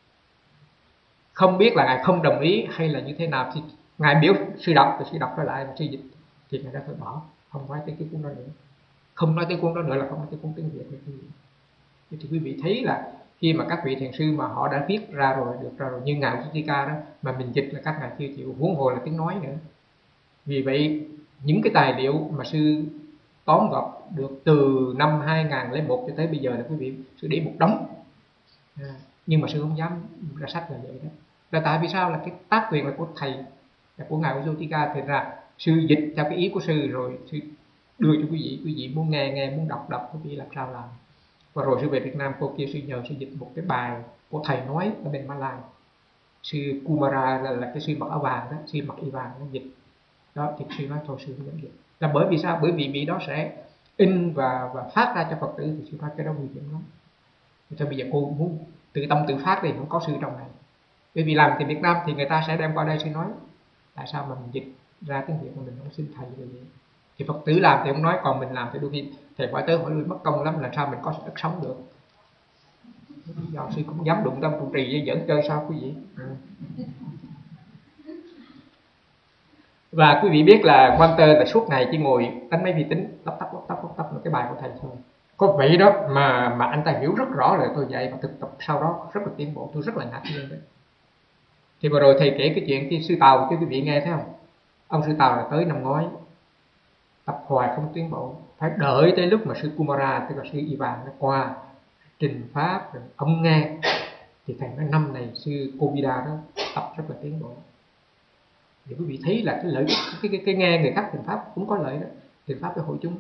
Không biết là ngài không đồng ý hay là như thế nào, thì ngài biểu sư đọc thì sư đọc trở lại sư dịch, thì ngài đã thôi bỏ, không nói tới cái cuốn đó nữa, không nói tới cuốn đó nữa là không nói tới cuốn tiếng Việt nữa. Thì quý vị thấy là khi mà các vị thiền sư mà họ đã viết ra rồi, được ra rồi, như ngài Ujotika đó, mà mình dịch là các ngài chưa chịu, huống hồ là tiếng nói nữa. Vì vậy những cái tài liệu mà sư tóm gọn được từ năm hai không không một cho tới bây giờ là quý vị sư để một đống, à, nhưng mà sư không dám ra sách là vậy đó. Là tại vì sao? Là cái tác quyền là của thầy, là của ngài Ujotika, thì ra sư dịch theo cái ý của sư rồi sư đưa cho quý vị, quý vị muốn nghe nghe, muốn đọc đọc, quý vị làm sao làm. Và rồi sư về Việt Nam cô kia sư nhờ sư dịch một cái bài của thầy nói ở bên Malai, sư Kumara là, là cái sư mặc áo vàng đó, sư mặc y vàng nó dịch đó, thì sư nói thôi sư không dám dịch. Là bởi vì sao? Bởi vì vị đó sẽ in và và phát ra cho Phật tử, thì sư nói cái đó nguy hiểm lắm. Thôi bây giờ cô muốn tự tâm tự phát thì không có sư trong này. Bởi vì làm thì Việt Nam thì người ta sẽ đem qua đây sư nói tại sao mà mình dịch ra tiếng Việt mà mình không xin thầy như vậy. Thì Phật tử làm thì không nói, còn mình làm thì đôi khi thầy phải tới hỏi lui mất công lắm, làm sao mình có đất sống được. Do sư cũng dám đụng tâm trụ trì với dẫn chơi sao quý vị. Ừ. Và quý vị biết là Walter là suốt ngày chỉ ngồi đánh máy vi tính, lắp tắp lắp tắp lắp tắp một cái bài của thầy thôi. Có vậy đó mà mà anh ta hiểu rất rõ lời tôi dạy, và thực tập sau đó rất là tiến bộ, tôi rất là ngạc nhiên đấy. Thì vừa rồi thầy kể cái chuyện cái sư Tàu cho quý vị nghe thấy không? Ông sư Tàu là tới năm ngoái tập hoài không tiến bộ, phải đợi tới lúc mà sư Kumara, tức là sư Ivan nó qua trình pháp rồi ông nghe, thì thầy nói năm này sư Kovida đó tập rất là tiến bộ. Thì quý vị thấy là cái lợi cái, cái, cái, cái nghe người khác trình pháp cũng có lợi đó, trình pháp với hội chúng.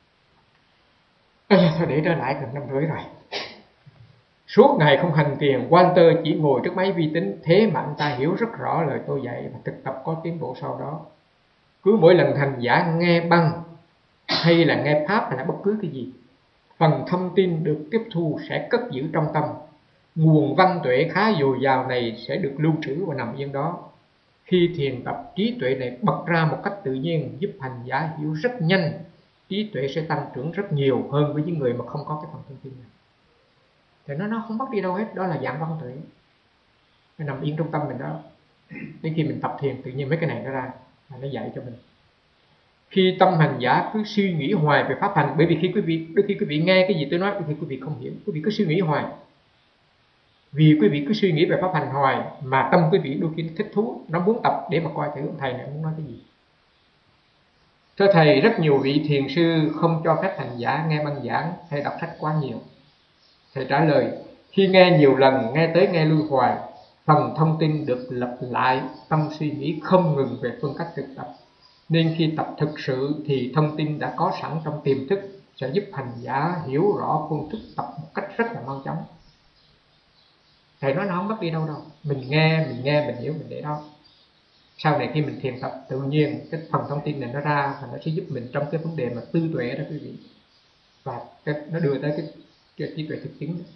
Ê, thôi để trở lại gần năm rưỡi rồi. Suốt ngày không hành thiền, Walter chỉ ngồi trước máy vi tính, thế mà anh ta hiểu rất rõ lời tôi dạy và thực tập có tiến bộ sau đó. Cứ mỗi lần hành giả nghe băng hay là nghe pháp hay là bất cứ cái gì, phần thông tin được tiếp thu sẽ cất giữ trong tâm. Nguồn văn tuệ khá dồi dào này sẽ được lưu trữ và nằm yên đó. Khi thiền tập, trí tuệ này bật ra một cách tự nhiên, giúp hành giả hiểu rất nhanh. Trí tuệ sẽ tăng trưởng rất nhiều hơn với những người mà không có cái phần thông tin này. Thì nó nó không mất đi đâu hết, đó là dạng văn tuệ. Nó nằm yên trong tâm mình đó. Đến khi mình tập thiền tự nhiên mấy cái này nó ra, nó dạy cho mình. Khi tâm hành giả cứ suy nghĩ hoài về pháp hành, bởi vì khi quý vị đôi khi quý vị nghe cái gì tôi nói thì quý vị không hiểu, quý vị cứ suy nghĩ hoài. Vì quý vị cứ suy nghĩ về pháp hành hoài mà tâm quý vị đôi khi thích thú, nó muốn tập để mà coi thử ông thầy này muốn nói cái gì. Thưa Thầy, rất nhiều vị thiền sư không cho phép hành giả nghe băng giảng hay đọc sách quá nhiều. Thầy trả lời, khi nghe nhiều lần, nghe tới nghe lui hoài, phần thông tin được lặp lại, tâm suy nghĩ không ngừng về phương cách thực tập. Nên khi tập thực sự thì thông tin đã có sẵn trong tiềm thức, sẽ giúp hành giả hiểu rõ phương thức tập một cách rất là mau chóng. Thầy nói nó không mất đi đâu đâu. Mình nghe, mình nghe, mình hiểu, mình để đó. Sau này khi mình thiền tập, tự nhiên cái phần thông tin này nó ra và nó sẽ giúp mình trong cái vấn đề mà tư tuệ đó quý vị. Và cái, nó đưa tới cái, cái trí tuệ thực chứng.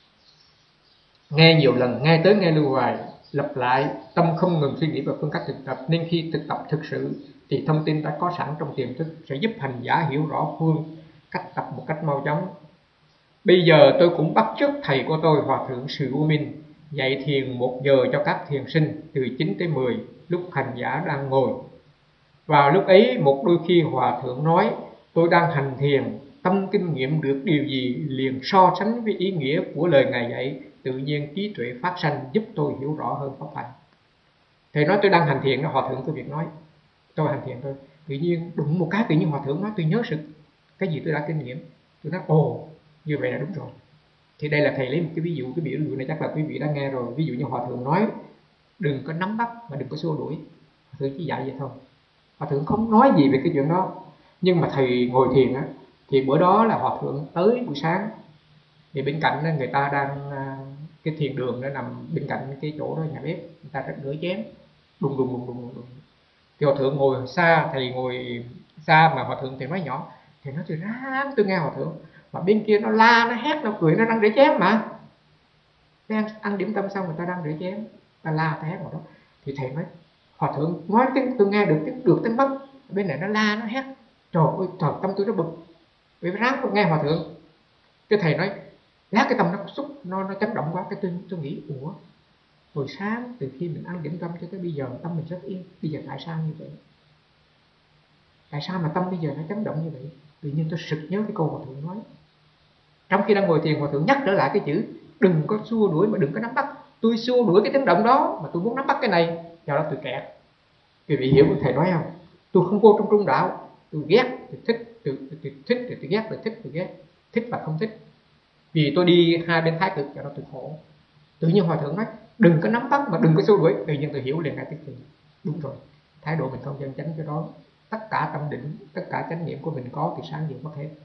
Nghe nhiều lần, nghe tới nghe lưu hoài, lặp lại, tâm không ngừng suy nghĩ về phương cách thực tập. Nên khi thực tập thực sự thì thông tin đã có sẵn trong tiềm thức, sẽ giúp hành giả hiểu rõ phương cách tập một cách mau chóng. Bây giờ tôi cũng bắt chước thầy của tôi, Hòa thượng Sự U Minh, dạy thiền một giờ cho các thiền sinh từ chín tới mười lúc hành giả đang ngồi. Vào lúc ấy một đôi khi Hòa thượng nói, tôi đang hành thiền, tâm kinh nghiệm được điều gì liền so sánh với ý nghĩa của lời Ngài dạy, tự nhiên trí tuệ phát sanh giúp tôi hiểu rõ hơn pháp hành. Thầy nói tôi đang hành thiền, Hòa thượng tôi việc nói tôi hành thiền thôi, tự nhiên đụng một cái tự nhiên Hòa thượng nói tôi nhớ sự cái gì tôi đã kinh nghiệm. Tôi nói ồ, như vậy là đúng rồi. Thì đây là thầy lấy một cái ví dụ, cái ví dụ này chắc là quý vị đã nghe rồi. Ví dụ như Hòa thượng nói đừng có nắm bắt mà đừng có xua đuổi, Hòa thượng chỉ dạy vậy thôi. Hòa thượng không nói gì về cái chuyện đó. Nhưng mà thầy ngồi thiền á, thì bữa đó là Hòa thượng tới buổi sáng, thì bên cạnh người ta đang cái thiền đường nó nằm bên cạnh cái chỗ đó nhà bếp, người ta đang rửa chén, đùng đùng đùng đùng đùng. Thì Hòa thượng ngồi xa, thầy ngồi xa mà Hòa thượng thì nói nhỏ, thì nói tôi ráng tôi nghe Hòa thượng, mà bên kia nó la, nó hét, nó cười, nó đang rửa chén mà. Đang ăn điểm tâm xong người ta đang rửa chén, ta la ta hét vào đó. Thì thầy nói, Hòa thượng nói tiếng tôi nghe được tiếng được tiếng Bắc, bên này nó la nó hét, trời ơi trời, tâm tôi nó bực, vì ráng tôi nghe Hòa thượng. Cái thầy nói lát cái tâm nó xúc, nó nó chấn động quá, cái tôi tôi nghĩ ủa, hồi sáng từ khi mình ăn điểm tâm cho tới bây giờ tâm mình rất yên, bây giờ tại sao như vậy? Tại sao mà tâm bây giờ nó chấn động như vậy? Tự nhiên tôi sực nhớ cái câu Hòa thượng nói. Trong khi đang ngồi thiền, Hòa thượng nhắc trở lại cái chữ đừng có xua đuổi mà đừng có nắm bắt. Tôi xua đuổi cái tiếng động đó mà tôi muốn nắm bắt cái này, do đó tôi kẹt. Quý vị hiểu thầy nói không? Tôi không vô trong trung đạo, tôi ghét, tôi thích, tôi, tôi, tôi thích, tôi, tôi ghét, tôi thích, tôi ghét, thích và không thích. Vì tôi đi hai bên thái cực, do đó tôi khổ. Tự nhiên Hòa thượng nói đừng có nắm bắt mà đừng có xua đuổi, tự nhiên tôi hiểu liền ngay tức thì đúng rồi, thái độ mình không chân chánh cho đó, tất cả tâm định, tất cả chánh niệm của mình có thì sáng giờ mất hết.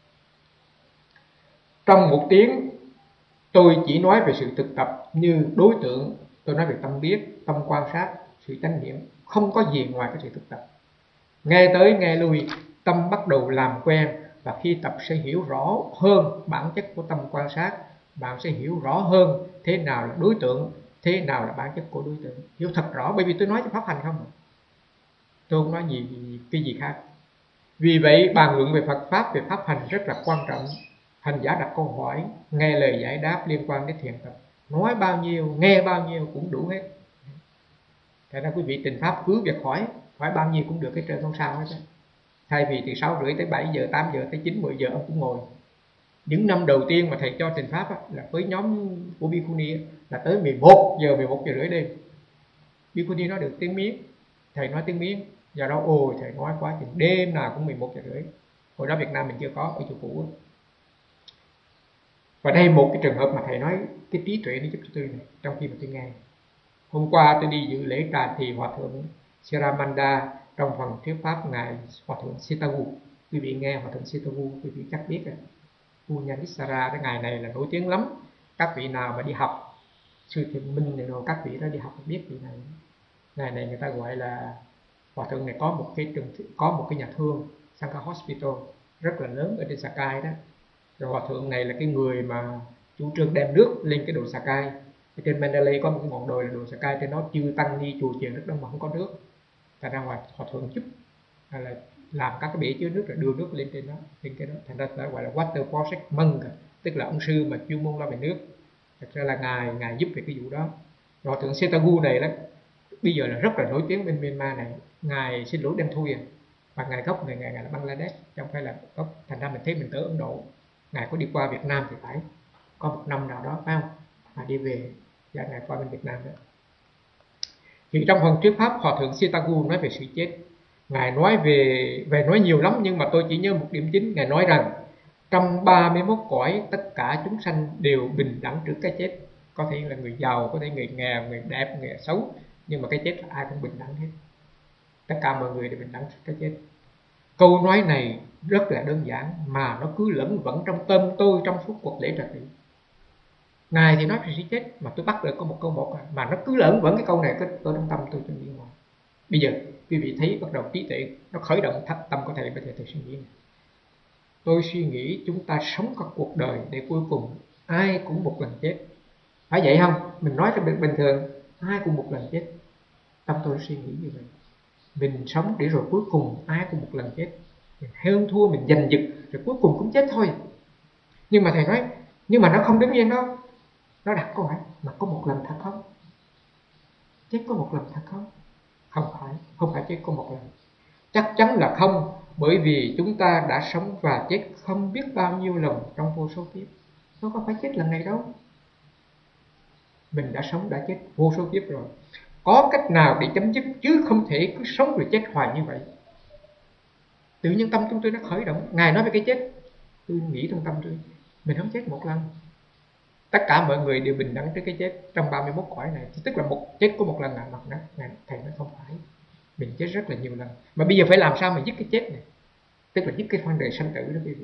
Trong một tiếng tôi chỉ nói về sự thực tập như đối tượng, tôi nói về tâm biết, tâm quan sát, sự chánh niệm, không có gì ngoài cái sự thực tập. Nghe tới nghe lui, tâm bắt đầu làm quen, và khi tập sẽ hiểu rõ hơn bản chất của tâm quan sát, bạn sẽ hiểu rõ hơn thế nào là đối tượng, thế nào là bản chất của đối tượng. Hiểu thật rõ, bởi vì tôi nói cho pháp hành không, tôi không nói gì, gì cái gì khác. Vì vậy bàn luận về Phật pháp, về pháp hành rất là quan trọng. Hành giả đặt câu hỏi, nghe lời giải đáp liên quan đến thiền tập, nói bao nhiêu, nghe bao nhiêu cũng đủ hết. Thế nên quý vị trình pháp cứ việc hỏi, hỏi bao nhiêu cũng được hết trơn, không sao hết. Thay vì từ sáu rưỡi tới bảy giờ, tám giờ tới chín, mười giờ ông cũng ngồi. Những năm đầu tiên mà thầy cho trình pháp á, là với nhóm của Bikuni là tới mười một giờ, mười một giờ rưỡi đêm. Bikuni nói được tiếng Miến, thầy nói tiếng Miến, do đó ôi thầy nói quá chừng, đêm nào cũng mười một giờ rưỡi. Hồi đó Việt Nam mình chưa có, ở chỗ cũ. Và đây một cái trường hợp mà thầy nói cái trí tuệ nó giúp cho tôi này, trong khi mà tôi nghe. Hôm qua tôi đi dự lễ trà thì Hòa thượng Siramanda trong phần thuyết pháp ngài Hòa thượng Sitagu. Quý vị nghe Hòa thượng Sitagu, quý vị chắc biết rồi. Punyanissara, cái ngài này là nổi tiếng lắm. Các vị nào mà đi học sư Thiện Minh này rồi, các vị đó đi học biết vị này. Ngài này người ta gọi là Hòa thượng này có một cái trường, có một cái nhà thương Sangha Hospital rất là lớn ở trên Sakai đó. Rồi Hòa thượng này là cái người mà chủ trương đem nước lên cái đồi Sakai. Ở trên Mandalay có một cái ngọn đồi là đồi Sakai, trên đó chư tăng đi chùa chiền rất đông mà không có nước. Thành ra Hòa, Hòa thượng giúp là làm các cái bể chứa nước rồi đưa nước lên trên đó, trên cái đó. Thành ra ta gọi là water project monk, tức là ông sư mà chuyên môn lo về nước. Thật ra là ngài ngài giúp về cái vụ đó. Hòa thượng Setagu này đó bây giờ là rất là nổi tiếng bên Myanmar này. Ngài xin lỗi đem thui à, và ngài gốc người ngài, ngài là Bangladesh, không phải là gốc. Thành ra mình thấy mình tới Ấn Độ, ngài có đi qua Việt Nam thì phải có một năm nào đó phải không, mà đi về và ngài qua bên Việt Nam đó. Thì trong phần thuyết pháp Hòa thượng Sitagu nói về sự chết. Ngài nói về về nói nhiều lắm, nhưng mà tôi chỉ nhớ một điểm chính. Ngài nói rằng trong ba mươi mốt cõi, tất cả chúng sanh đều bình đẳng trước cái chết. Có thể là người giàu, có thể người nghèo, người đẹp, người xấu, nhưng mà cái chết là ai cũng bình đẳng hết. Tất cả mọi người đều bình đẳng trước cái chết. Câu nói này rất là đơn giản mà nó cứ lẫn vẫn trong tâm tôi trong suốt cuộc lễ trật tự. Ngài thì nói về sự chết, mà tôi bắt được có một câu một mà nó cứ lẫn vẫn cái câu này, cái tôi trong tâm tôi trong đi ngoài. Bây giờ quý vị thấy bắt đầu trí tuệ nó khởi động thắt tâm của thầy. Bây giờ thầy suy nghĩ này. Tôi suy nghĩ chúng ta sống các cuộc đời để cuối cùng ai cũng một lần chết, phải vậy không? Mình nói cho bình thường ai cũng một lần chết. Tâm tôi suy nghĩ như vậy. Mình sống để rồi cuối cùng ai cũng một lần chết. Mình hơn thua, mình giành giật rồi cuối cùng cũng chết thôi. Nhưng mà thầy nói, nhưng mà nó không đứng yên đâu. Nó đặt câu hỏi, mà có một lần thật không? Chết có một lần thật không? Không phải, không phải chết có một lần. Chắc chắn là không, bởi vì chúng ta đã sống và chết không biết bao nhiêu lần trong vô số kiếp. Nó có phải chết lần này đâu. Mình đã sống đã chết vô số kiếp rồi. Có cách nào để chấm dứt, chứ không thể cứ sống rồi chết hoài như vậy. Tự nhiên tâm chúng tôi nó khởi động. Ngài nói về cái chết, tôi nghĩ trong tâm tôi, mình không chết một lần. Tất cả mọi người đều bình đẳng trước cái chết trong ba mươi mốt cõi này. Tức là một chết có một lần là mặt đó. Thầy nói không phải, mình chết rất là nhiều lần. Mà bây giờ phải làm sao mà dứt cái chết này, tức là dứt cái phân đời sanh tử đó quý vị.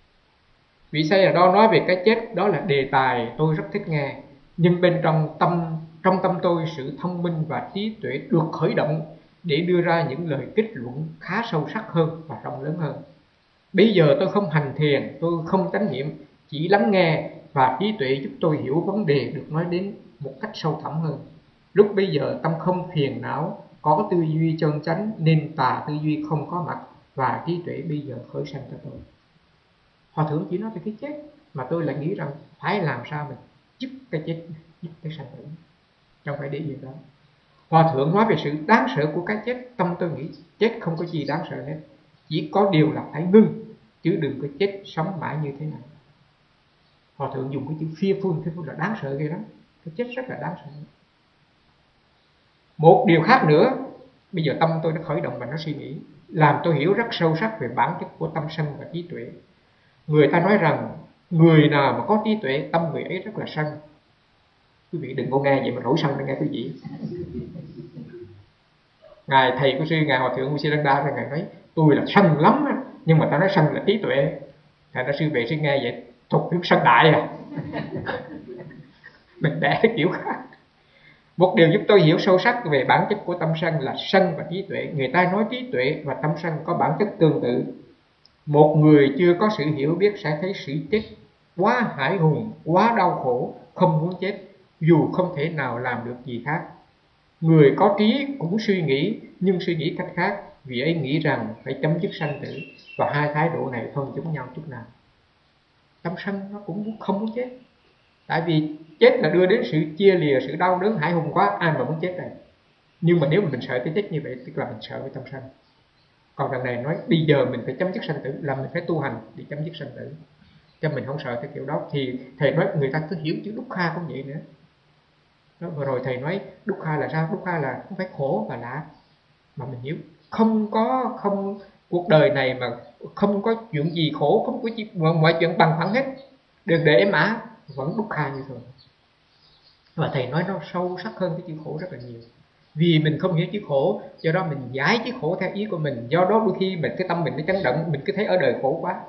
Vị Say là đó nói về cái chết, đó là đề tài tôi rất thích nghe. Nhưng bên trong tâm trong tâm tôi, sự thông minh và trí tuệ được khởi động để đưa ra những lời kết luận khá sâu sắc hơn và rộng lớn hơn. Bây giờ tôi không hành thiền, tôi không chánh niệm, chỉ lắng nghe, và trí tuệ giúp tôi hiểu vấn đề được nói đến một cách sâu thẳm hơn. Lúc bây giờ tâm không phiền não, có tư duy chân chánh nên tà tư duy không có mặt, và trí tuệ bây giờ khởi sanh cho tôi. Hòa thượng chỉ nói về cái chết, mà tôi lại nghĩ rằng phải làm sao mình dứt cái chết, dứt cái sanh tử, không phải để gì đó. Hòa thượng nói về sự đáng sợ của cái chết, tâm tôi nghĩ chết không có gì đáng sợ hết, chỉ có điều là phải ngưng, chứ đừng có chết sống mãi như thế này. Hòa thượng dùng cái chữ phi phương, phi phương là đáng sợ ghê lắm, cái chết rất là đáng sợ. Một điều khác nữa, bây giờ tâm tôi nó khởi động và nó suy nghĩ, làm tôi hiểu rất sâu sắc về bản chất của tâm sân và trí tuệ. Người ta nói rằng người nào mà có trí tuệ, tâm người ấy rất là sân. Quý vị đừng có nghe vậy mà nổi sân, nghe quý vị. Ngài thầy của sư, ngài Hòa thượng Siddhanta rồi ngài nói tôi là sân lắm, nhưng mà ta nói sân là trí tuệ. Thầy đã sư về sư nghe vậy thuộc nước sân đại à. Mình đẻ cái kiểu khác. Một điều giúp tôi hiểu sâu sắc về bản chất của tâm sân là sân và trí tuệ. Người ta nói trí tuệ và tâm sân có bản chất tương tự. Một người chưa có sự hiểu biết sẽ thấy sự chết quá hãi hùng, quá đau khổ, không muốn chết, dù không thể nào làm được gì khác. Người có trí cũng suy nghĩ, nhưng suy nghĩ cách khác, vì ấy nghĩ rằng phải chấm dứt sanh tử, và hai thái độ này không giống nhau chút nào. Tâm sân nó cũng không muốn chết, tại vì chết là đưa đến sự chia lìa, sự đau đớn hãi hùng quá, ai mà muốn chết này. Nhưng mà nếu mà mình sợ cái chết như vậy, tức là mình sợ với tâm sân. Còn đằng này nói bây giờ mình phải chấm dứt sanh tử, là mình phải tu hành để chấm dứt sanh tử, cho mình không sợ cái kiểu đó. Thì thầy nói người ta cứ hiểu chữ dukkha cũng vậy nữa. Đó, vừa rồi thầy nói dukkha là sao? Dukkha là không phải khổ và lạc, mà mình hiểu không có không cuộc đời này mà không có chuyện gì khổ, không có gì, mọi chuyện bằng phẳng hết, đừng để êm ả, vẫn dukkha như thường. Và thầy nói nó sâu sắc hơn cái chữ khổ rất là nhiều. Vì mình không hiểu chữ khổ, do đó mình giải chữ khổ theo ý của mình. Do đó đôi khi mình cái tâm mình nó chấn động, mình cứ thấy ở đời khổ quá,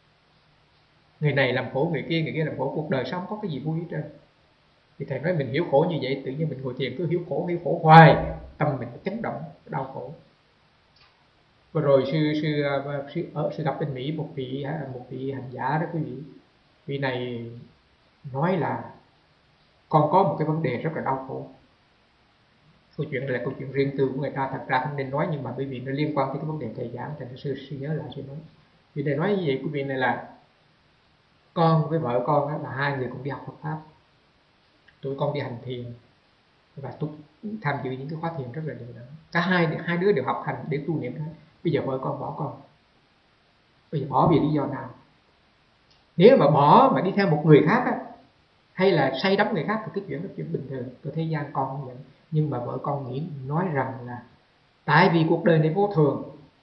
người này làm khổ người kia, người kia làm khổ, cuộc đời sao không có cái gì vui hết trơn. Thì thầy nói mình hiểu khổ như vậy, tự nhiên mình ngồi thiền cứ hiểu khổ, hiểu khổ hoài, tâm mình nó chấn động, đau khổ. Vừa rồi sư sư sư ở sư gặp bên Mỹ một vị một vị hành giả đó quý vị. Vị này nói là con có một cái vấn đề rất là đau khổ. Câu chuyện này là câu chuyện riêng tư của người ta, thật ra không nên nói, nhưng mà bởi vì nó liên quan tới cái vấn đề thầy giảng, thành sư sư nhớ lại sư nói. Vị này nói như vậy quý vị này là con với vợ con đó, là hai người cùng đi học Phật pháp. Tụi con đi hành thiền và tôi tham dự những cái khóa thiền rất là đều đặn. Cả hai hai đứa đều học hành để tu niệm hết. Bây giờ vợ con bỏ con. Bây giờ bỏ vì lý do nào? Nếu mà bỏ mà đi theo một người khác á, hay là say đắm người khác thì cái chuyện đó chuyện bình thường, tôi thế gian con không vậy. Nhưng mà vợ con nghĩ nói rằng là tại vì cuộc đời này vô thường,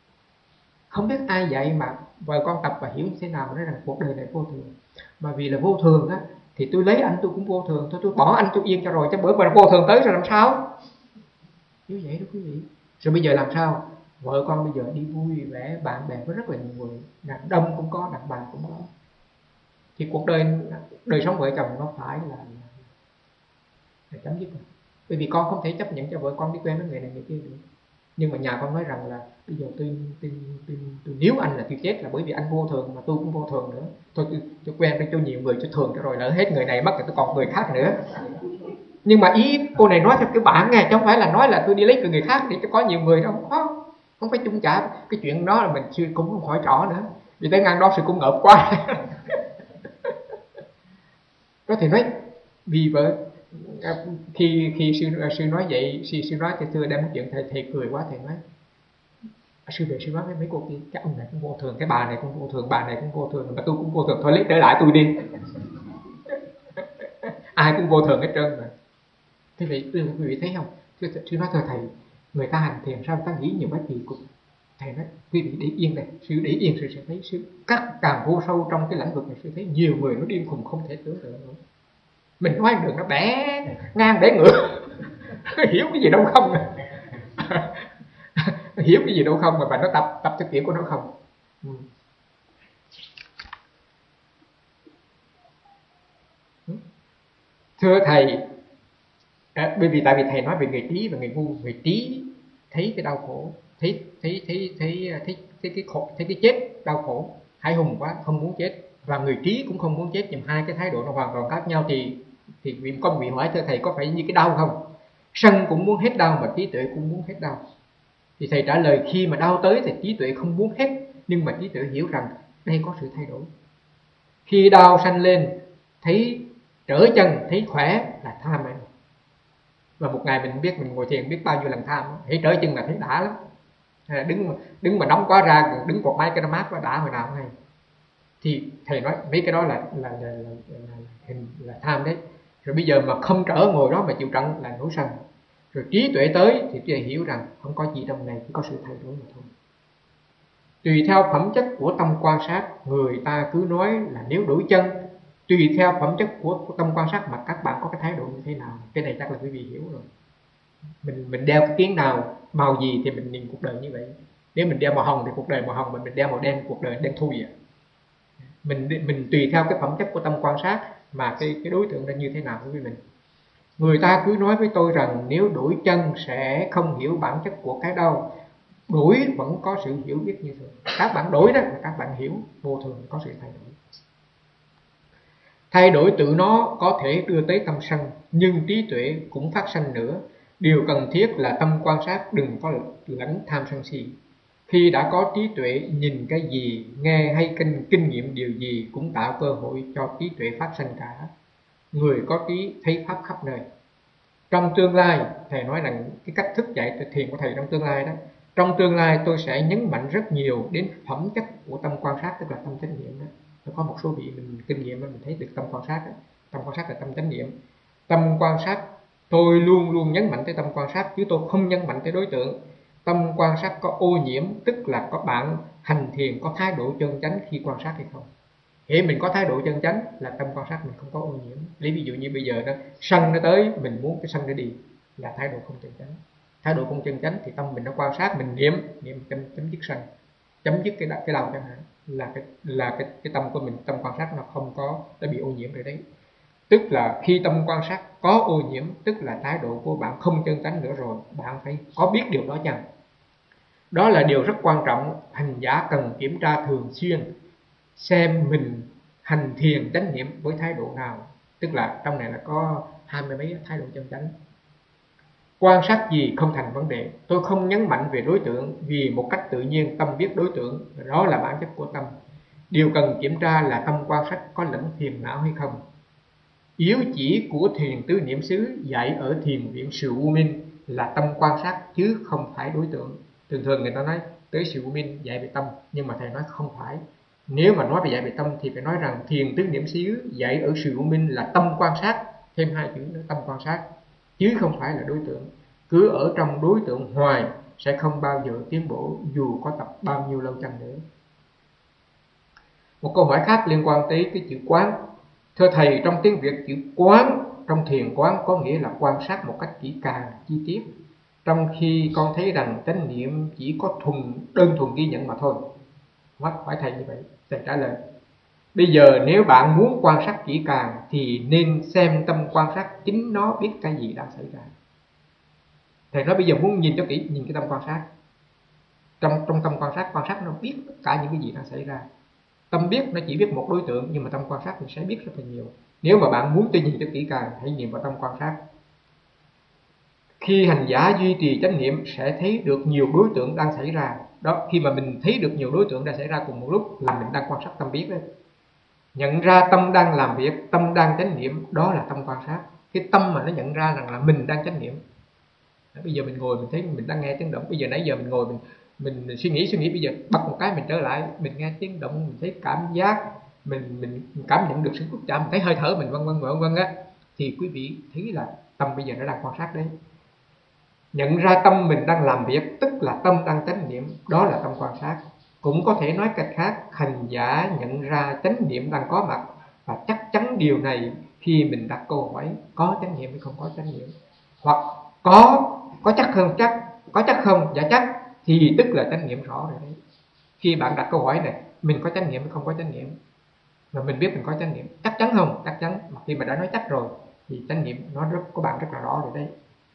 Không biết ai dạy mà vợ con tập và hiểu như thế nào mà nói rằng cuộc đời này vô thường. Mà vì là vô thường á, thì tôi lấy anh tôi cũng vô thường thôi, tôi bỏ anh tôi yên cho rồi, chứ bữa mà vô thường tới rồi làm sao? Như vậy đó quý vị. Rồi bây giờ làm sao? Vợ con bây giờ đi vui vẻ, bạn bè có rất là nhiều người, đàn đông cũng có, đàn bà cũng có. Thì cuộc đời đời sống vợ chồng nó phải là, là chấm dứt rồi. Bởi vì con không thể chấp nhận cho vợ con đi quen với người này người kia được. Nhưng mà nhà con nói rằng là bây giờ tôi, tôi, tôi, tôi nếu anh là tôi chết là bởi vì anh vô thường mà tôi cũng vô thường nữa. Thôi tôi, tôi quen với cho nhiều người cho thường cho rồi, lỡ hết người này mất thì tôi còn người khác nữa. Nhưng mà ý cô này nói theo cái bản nghe, chứ không phải là nói là tôi đi lấy người khác để cho có nhiều người đâu. Không có, không phải chung trả. Cái chuyện đó là mình chưa cũng không khỏi rõ nữa. Vì tới ngang đó sự cũng ngợp quá. Có thể nói vì vợ khi khi sư sư nói vậy, sư sư nói thì thưa đem một chuyện thầy thầy cười quá, thầy nói sư về sư nói với mấy cô kia, cái ông này cũng vô thường, cái bà này cũng vô thường, bà này cũng vô thường, mà tôi cũng vô thường, thôi lấy trở lại tôi đi. Ai cũng vô thường hết trơn mà. Thế vậy quý vị thấy không? Sư, sư nói thưa thầy, người ta hành thiền sao người ta nghĩ nhiều quá kỳ cục. Thầy nói quý vị để yên này, sư để yên sư sẽ thấy sư cắt càng vô sâu trong cái lĩnh vực này, sư thấy nhiều người nó điên khùng không thể tưởng tượng nữa. Mình nói được nó bẻ ngang bẻ ngược. Hiểu cái gì đâu không. Hiểu cái gì đâu không mà, mà nó tập tập theo kiểu của nó không. Ừ. Thưa thầy, à, bởi vì tại vì thầy nói về người trí và người ngu. Người trí thấy cái đau khổ, thấy thấy thấy thấy thấy thấy cái khổ, thấy cái chết đau khổ, hãi hùng quá, không muốn chết, và người trí cũng không muốn chết, nhưng hai cái thái độ nó hoàn toàn khác nhau. Thì thì vì con bị hỏi thưa thầy có phải như cái đau không? Sân cũng muốn hết đau mà trí tuệ cũng muốn hết đau. Thì thầy trả lời khi mà đau tới thì trí tuệ không muốn hết, nhưng mà trí tuệ hiểu rằng đây có sự thay đổi. Khi đau sanh lên, thấy trở chân, thấy khỏe là tham ấy. Và một ngày mình biết mình ngồi thiền biết bao nhiêu lần tham, thấy trở chân là thấy đã lắm. Đứng đứng mà nóng quá ra, đứng cột máy cái nó mát quá đã hồi nào hay. Thì thầy nói mấy cái đó là là là, là, là, là, là tham đấy. Rồi bây giờ mà không trở ngồi đó mà chịu trận là nổi sân. Rồi trí tuệ tới thì trí tuệ hiểu rằng không có gì trong này, chỉ có sự thay đổi mà thôi. Tùy theo phẩm chất của tâm quan sát, người ta cứ nói là nếu đổi chân. Tùy theo phẩm chất của, của tâm quan sát mà các bạn có cái thái độ như thế nào. Cái này chắc là quý vị hiểu rồi. Mình mình đeo cái kiến nào, màu gì thì mình nhìn cuộc đời như vậy. Nếu mình đeo màu hồng thì cuộc đời màu hồng, mình mình đeo màu đen cuộc đời đen thui à. Mình mình tùy theo cái phẩm chất của tâm quan sát mà cái cái đối tượng là như thế nào với mình. Người ta cứ nói với tôi rằng nếu đổi chân sẽ không hiểu bản chất của cái đau. Đổi vẫn có sự hiểu biết như thường. Các bạn đổi đó là các bạn hiểu vô thường có sự thay đổi. Thay đổi tự nó có thể đưa tới tâm sân, nhưng trí tuệ cũng phát sanh nữa. Điều cần thiết là tâm quan sát đừng có lẫn tham sân si. Khi đã có trí tuệ, nhìn cái gì, nghe hay kinh, kinh nghiệm điều gì cũng tạo cơ hội cho trí tuệ phát sanh cả. Người có trí thấy pháp khắp nơi. Trong tương lai, thầy nói rằng cái cách thức dạy thiền của thầy trong tương lai đó, trong tương lai tôi sẽ nhấn mạnh rất nhiều đến phẩm chất của tâm quan sát, tức là tâm chánh niệm đó. Nó có một số vị mình kinh nghiệm mình thấy được tâm quan sát đó. Tâm quan sát là tâm chánh niệm. Tâm quan sát tôi luôn luôn nhấn mạnh tới tâm quan sát, chứ tôi không nhấn mạnh tới đối tượng. Tâm quan sát có ô nhiễm, tức là có bạn hành thiền có thái độ chân chánh khi quan sát hay không. Hễ mình có thái độ chân chánh là tâm quan sát mình không có ô nhiễm. Lấy ví dụ như bây giờ đó, sân nó tới, mình muốn cái sân nó đi là thái độ không chân chánh. Thái độ không chân chánh thì tâm mình nó quan sát, mình niệm, niệm chấm, chấm dứt sân, chấm dứt cái cái đầu chẳng hạn, là cái là cái cái tâm của mình, tâm quan sát nó không có, nó bị ô nhiễm rồi đấy. Tức là khi tâm quan sát có ô nhiễm, tức là thái độ của bạn không chân chánh nữa rồi, bạn phải có biết điều đó chăng? Đó là điều rất quan trọng, hành giả cần kiểm tra thường xuyên xem mình hành thiền chánh niệm với thái độ nào. Tức là trong này là có hai mươi mấy thái độ chân chánh. Quan sát gì không thành vấn đề. Tôi không nhấn mạnh về đối tượng, vì một cách tự nhiên tâm biết đối tượng, đó là bản chất của tâm. Điều cần kiểm tra là tâm quan sát có lẫn phiền não hay không. Yếu chỉ của thiền tứ niệm xứ dạy ở thiền viện Sự U Minh là tâm quan sát chứ không phải đối tượng. Thường thường người ta nói tới Sự U Minh dạy về tâm, nhưng mà thầy nói không phải. Nếu mà nói về dạy về tâm thì phải nói rằng thiền tứ niệm xứ dạy ở Sự U Minh là tâm quan sát, thêm hai chữ nữa, tâm quan sát, chứ không phải là đối tượng. Cứ ở trong đối tượng hoài, sẽ không bao giờ tiến bộ dù có tập bao nhiêu lâu chăng nữa. Một câu hỏi khác liên quan tới cái chữ quán. Thưa Thầy, trong tiếng Việt chữ quán trong thiền quán có nghĩa là quan sát một cách kỹ càng, chi tiết. Trong khi con thấy rằng chánh niệm chỉ có thuần đơn thuần ghi nhận mà thôi. Mắt hỏi Thầy như vậy. Thầy trả lời: bây giờ nếu bạn muốn quan sát kỹ càng thì nên xem tâm quan sát chính nó biết cái gì đang xảy ra. Thầy nói bây giờ muốn nhìn cho kỹ, nhìn cái tâm quan sát. Trong, trong tâm quan sát, quan sát nó biết tất cả những cái gì đang xảy ra. Tâm biết nó chỉ biết một đối tượng, nhưng mà tâm quan sát thì sẽ biết rất là nhiều. Nếu mà bạn muốn cho nhìn cho kỹ càng, hãy nhìn vào tâm quan sát. Khi hành giả duy trì chánh niệm sẽ thấy được nhiều đối tượng đang xảy ra. Đó, khi mà mình thấy được nhiều đối tượng đang xảy ra cùng một lúc là mình đang quan sát tâm biết đấy. Nhận ra tâm đang làm việc, tâm đang chánh niệm, đó là tâm quan sát. Cái tâm mà nó nhận ra rằng là mình đang chánh niệm. Bây giờ mình ngồi mình thấy mình đang nghe tiếng động. Bây giờ nãy giờ mình ngồi mình mình suy nghĩ suy nghĩ bây giờ bật một cái mình trở lại, mình nghe tiếng động, mình thấy cảm giác, mình mình cảm nhận được sự xúc chạm, mình thấy hơi thở mình vân vân vân vân á, thì quý vị thấy là tâm bây giờ nó đang quan sát đấy. Nhận ra tâm mình đang làm việc tức là tâm đang chánh niệm, đó là tâm quan sát. Cũng có thể nói cách khác, hành giả nhận ra chánh niệm đang có mặt và chắc chắn điều này khi mình đặt câu hỏi có chánh niệm hay không có chánh niệm, hoặc có có chắc không chắc, có chắc không dạ chắc, thì tức là chánh niệm rõ rồi đấy. Khi bạn đặt câu hỏi này, mình có chánh niệm hay không có chánh niệm, mà mình biết mình có chánh niệm, chắc chắn không? Chắc chắn. Mà khi mà đã nói chắc rồi thì chánh niệm nó rất có bạn rất là rõ rồi đấy.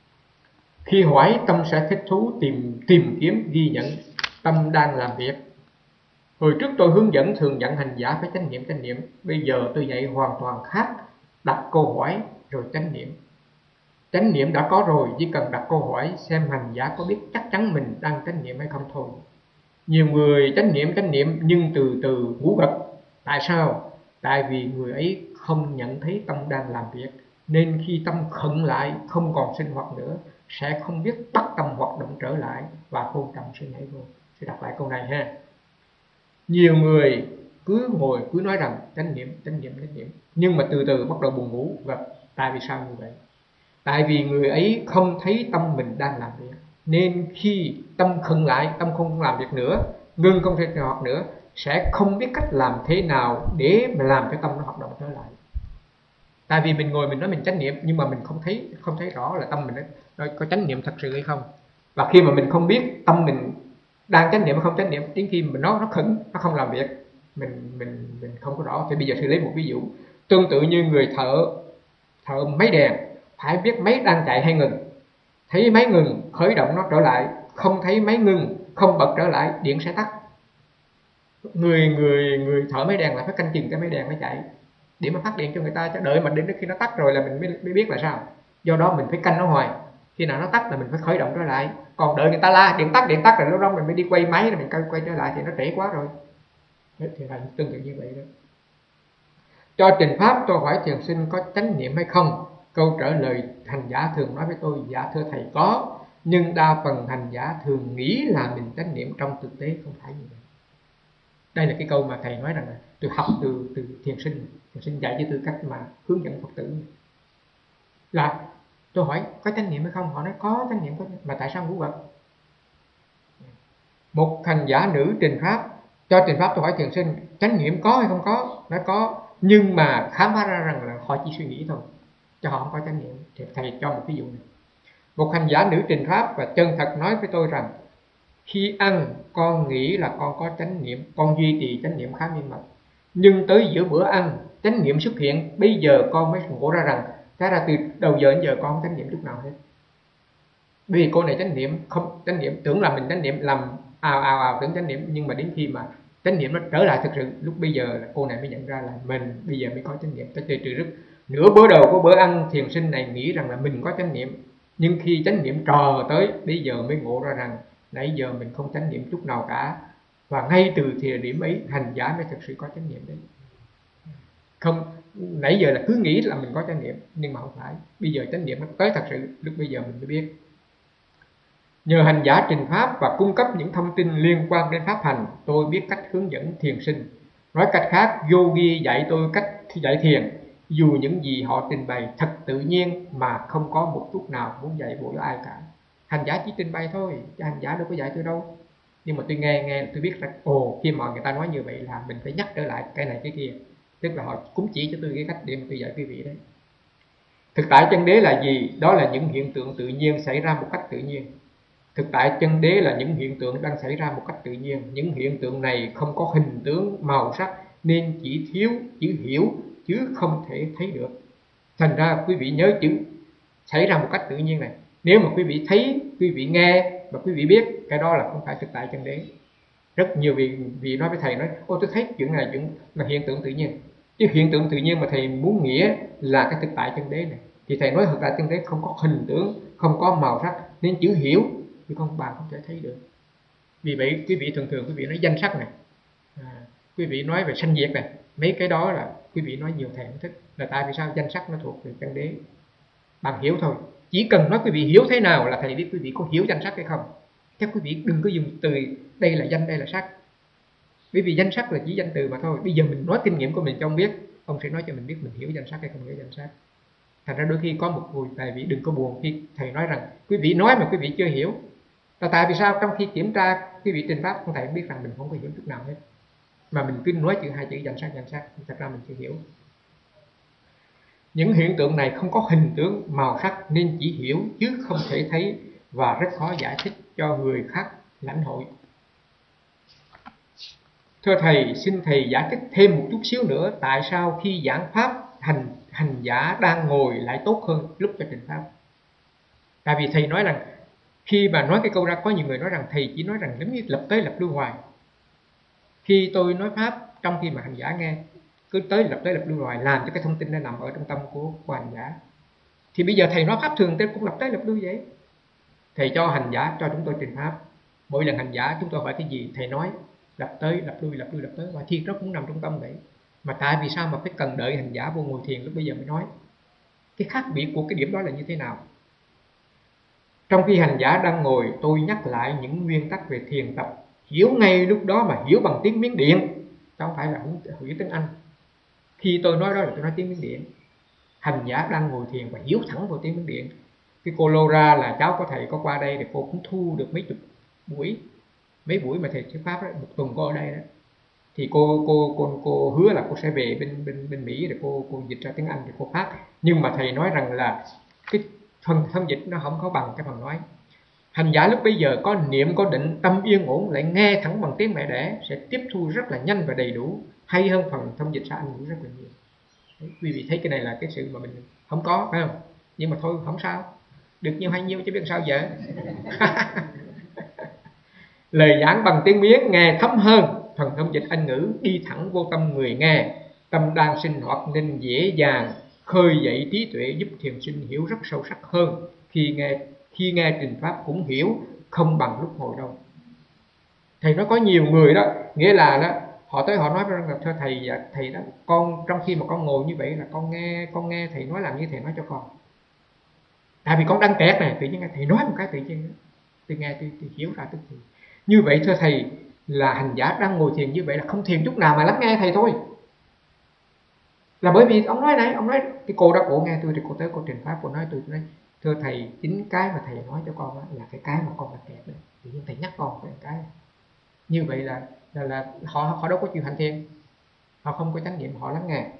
Khi hỏi, tâm sẽ thích thú tìm tìm kiếm ghi nhận tâm đang làm việc. Hồi trước tôi hướng dẫn thường dặn hành giả phải chánh niệm chánh niệm. Bây giờ tôi dạy hoàn toàn khác, đặt câu hỏi rồi chánh niệm. Chánh niệm đã có rồi, chỉ cần đặt câu hỏi xem hành giả có biết chắc chắn mình đang chánh niệm hay không thôi. Nhiều người chánh niệm chánh niệm nhưng từ từ ngủ gật. Tại sao? Tại vì người ấy không nhận thấy tâm đang làm việc, nên khi tâm khựng lại không còn sinh hoạt nữa, sẽ không biết bắt tâm hoạt động trở lại và hôn trầm sẽ nhảy vô. Sẽ đọc lại câu này ha. Nhiều người cứ ngồi cứ nói rằng chánh niệm chánh niệm chánh niệm, nhưng mà từ từ bắt đầu buồn ngủ gật. Tại vì sao như vậy? Tại vì người ấy không thấy tâm mình đang làm việc, nên khi tâm khựng lại, tâm không làm việc nữa, ngưng không thể hoạt nữa, sẽ không biết cách làm thế nào để mà làm cho tâm nó hoạt động trở lại. Tại vì mình ngồi mình nói mình chánh niệm, nhưng mà mình không thấy không thấy rõ là tâm mình nó có chánh niệm thật sự hay không. Và khi mà mình không biết tâm mình đang chánh niệm hay không chánh niệm, đến khi mà nó nó khựng, nó không làm việc, mình mình mình không có rõ. Thì bây giờ tôi lấy một ví dụ tương tự như người thợ thợ máy đèn, phải biết máy đang chạy hay ngừng. Thấy máy ngừng, khởi động nó trở lại, không thấy máy ngừng, không bật trở lại, điện sẽ tắt. Người người người thợ máy đèn là phải canh chừng cái máy đèn nó chạy để mà phát điện cho người ta, chứ đợi mà đến khi nó tắt rồi là mình mới, mới biết là sao. Do đó mình phải canh nó hoài, khi nào nó tắt là mình phải khởi động trở lại. Còn đợi người ta la điện tắt điện tắt rồi lúc đó mình mới đi quay máy rồi mình quay, quay trở lại thì nó trễ quá rồi. Đấy, thì là tương tự như vậy đó. Cho trình pháp tôi hỏi thiền sinh có chánh niệm hay không? Câu trả lời hành giả thường nói với tôi: dạ thưa thầy có, nhưng đa phần hành giả thường nghĩ là mình chánh niệm, trong thực tế không phải như vậy. Đây là cái câu mà thầy nói rằng là tôi học từ từ thiền sinh, thiền sinh dạy với tư cách mà hướng dẫn Phật tử. Là tôi hỏi có chánh niệm hay không, họ nói có chánh niệm, có mà tại sao ngủ gật? Một hành giả nữ trình pháp, cho trình pháp tôi hỏi thiền sinh chánh niệm có hay không có, nói có, nhưng mà khám phá ra rằng là họ chỉ suy nghĩ thôi, cho họ không có chánh niệm. Thì thầy cho một ví dụ này. Một hành giả nữ trình pháp và chân thật nói với tôi rằng khi ăn con nghĩ là con có chánh niệm, con duy trì chánh niệm khá nghiêm mật, nhưng tới giữa bữa ăn chánh niệm xuất hiện, bây giờ con mới ngộ ra rằng cái ra từ đầu giờ đến giờ con không chánh niệm chút nào hết. Bởi vì cô này chánh niệm không chánh niệm, tưởng là mình chánh niệm, làm ào ào ào tưởng chánh niệm, nhưng mà đến khi mà chánh niệm nó trở lại thực sự, lúc bây giờ là cô này mới nhận ra là mình bây giờ mới có chánh niệm. Tới từ từ rất nửa bữa đầu của bữa ăn, thiền sinh này nghĩ rằng là mình có chánh niệm, nhưng khi chánh niệm trò tới, bây giờ mới ngộ ra rằng nãy giờ mình không chánh niệm chút nào cả. Và ngay từ thời điểm ấy hành giả mới thực sự có chánh niệm đấy. Không, nãy giờ là cứ nghĩ là mình có chánh niệm, nhưng mà không phải. Bây giờ chánh niệm nó tới thật sự, lúc bây giờ mình mới biết. Nhờ hành giả trình pháp và cung cấp những thông tin liên quan đến pháp hành, tôi biết cách hướng dẫn thiền sinh. Nói cách khác, yogi dạy tôi cách dạy thiền, dù những gì họ trình bày thật tự nhiên mà không có một chút nào muốn dạy bổ cho ai cả. Hành giả chỉ trình bày thôi, chứ hành giả đâu có dạy tôi đâu. Nhưng mà tôi nghe nghe tôi biết rằng ồ, khi mà người ta nói như vậy là mình phải nhắc trở lại cái này cái kia. Tức là họ cũng chỉ cho tôi cái cách để mà tôi dạy quý vị đấy. Thực tại chân đế là gì? Đó là những hiện tượng tự nhiên xảy ra một cách tự nhiên. Thực tại chân đế là những hiện tượng đang xảy ra một cách tự nhiên. Những hiện tượng này không có hình tướng, màu sắc, nên chỉ thiếu chữ hiểu chứ không thể thấy được. Thành ra quý vị nhớ chữ xảy ra một cách tự nhiên này. Nếu mà quý vị thấy, quý vị nghe và quý vị biết, cái đó là không phải thực tại chân đế. Rất nhiều vị, vị nói với thầy nói, ô tôi thấy chuyện này là chuyện là hiện tượng tự nhiên. Chứ hiện tượng tự nhiên mà thầy muốn nghĩa là cái thực tại chân đế này. Thì thầy nói thực tại chân đế không có hình tướng, không có màu sắc, nên chữ hiểu thì con bạn không thể thấy được. Vì vậy quý vị thường thường quý vị nói danh sắc này, à, quý vị nói về sanh diệt này, mấy cái đó là quý vị nói nhiều thầy không thích. Là tại vì sao? Danh sắc nó thuộc về chân đế. Bạn hiểu thôi. Chỉ cần nói quý vị hiểu thế nào là thầy biết quý vị có hiểu danh sắc hay không. Chứ quý vị đừng có dùng từ đây là danh, đây là sắc. Bởi vì danh sắc là chỉ danh từ mà thôi. Bây giờ mình nói kinh nghiệm của mình cho ông biết, ông sẽ nói cho mình biết mình hiểu danh sắc hay không hiểu danh sắc. Thành ra đôi khi có một người thầy vị đừng có buồn khi thầy nói rằng quý vị nói mà quý vị chưa hiểu. Là tại vì sao? Trong khi kiểm tra quý vị trình pháp, con thầy biết rằng mình không có hiểu chút nào hết, mà mình cứ nói chữ hai chữ danh sắc danh sắc, thật ra mình chưa hiểu. Những hiện tượng này không có hình tướng, màu sắc nên chỉ hiểu chứ không thể thấy, và rất khó giải thích cho người khác lãnh hội. Thưa thầy, xin thầy giải thích thêm một chút xíu nữa, tại sao khi giảng pháp hành hành giả đang ngồi lại tốt hơn lúc cho trình pháp? Tại vì thầy nói rằng khi mà nói cái câu ra, có nhiều người nói rằng thầy chỉ nói rằng giống như lập tới lập lui hoài. Khi tôi nói pháp, trong khi mà hành giả nghe, cứ tới lập tới lập lui hoài, làm cho cái thông tin nó nằm ở trong tâm của, của hành giả. Thì bây giờ thầy nói pháp thường tôi cũng lập tới lập lui vậy. Thầy cho hành giả, cho chúng tôi trình pháp, mỗi lần hành giả chúng tôi hỏi cái gì thầy nói lập tới lập lui lập lui lập tới, và thiệt nó cũng nằm trong tâm vậy. Mà tại vì sao mà phải cần đợi hành giả vô ngồi thiền lúc bây giờ mới nói? Cái khác biệt của cái điểm đó là như thế nào? Trong khi hành giả đang ngồi, tôi nhắc lại những nguyên tắc về thiền tập, hiểu ngay lúc đó mà hiểu bằng tiếng Miến Điện, không phải là hiểu tiếng Anh. Khi tôi nói đó là tôi nói tiếng Miến Điện. Hành giả đang ngồi thiền và hiểu thẳng vào tiếng Miến Điện. Cái cô Laura là cháu của thầy có qua đây thì cô cũng thu được mấy chục buổi, mấy buổi mà thầy thuyết pháp đó, một tuần cô ở đây đó. Thì cô cô cô cô hứa là cô sẽ về bên bên bên Mỹ để cô cô dịch ra tiếng Anh để cô phát. Nhưng mà thầy nói rằng là cái phần thông dịch nó không có bằng cái phần nói. Hành giả lúc bây giờ có niệm có định, tâm yên ổn, lại nghe thẳng bằng tiếng mẹ đẻ, sẽ tiếp thu rất là nhanh và đầy đủ, hay hơn phần thông dịch ra Anh ngữ rất là nhiều. Đấy, quý vị thấy cái này là cái sự mà mình không có, phải không? Nhưng mà thôi không sao, được nhiều hay nhiêu chứ biết sao giờ. Lời giảng bằng tiếng Miến nghe thấm hơn, phần thông dịch Anh ngữ đi thẳng vô tâm người nghe, tâm đang sinh hoạt nên dễ dàng khơi dậy trí tuệ, giúp thiền sinh hiểu rất sâu sắc hơn. Khi nghe khi nghe trình pháp cũng hiểu, không bằng lúc ngồi đâu. Thầy nói có nhiều người đó, nghĩa là đó, họ tới họ nói rằng là thưa thầy, thầy đó, con trong khi mà con ngồi như vậy là con nghe con nghe thầy nói làm như thầy nói cho con. Tại vì con đang kẹt này, tự nhiên nghe thầy nói một cái tự nhiên tôi nghe tôi, tôi hiểu ra tức thì. Như vậy thưa thầy, là hành giả đang ngồi thiền như vậy là không thiền chút nào mà lắng nghe thầy thôi. Là bởi vì ông nói này, ông nói cái cô đó cổ nghe tôi thì cô tới cô trình pháp, cô nói tôi, tôi nói thưa thầy, chính cái mà thầy nói cho con là cái cái mà con đang kẹt đấy. Tự nhiên thầy nhắc con về cái. Như vậy là là, là họ họ đâu có chịu hành thiền, họ không có chánh niệm, họ lắng nghe.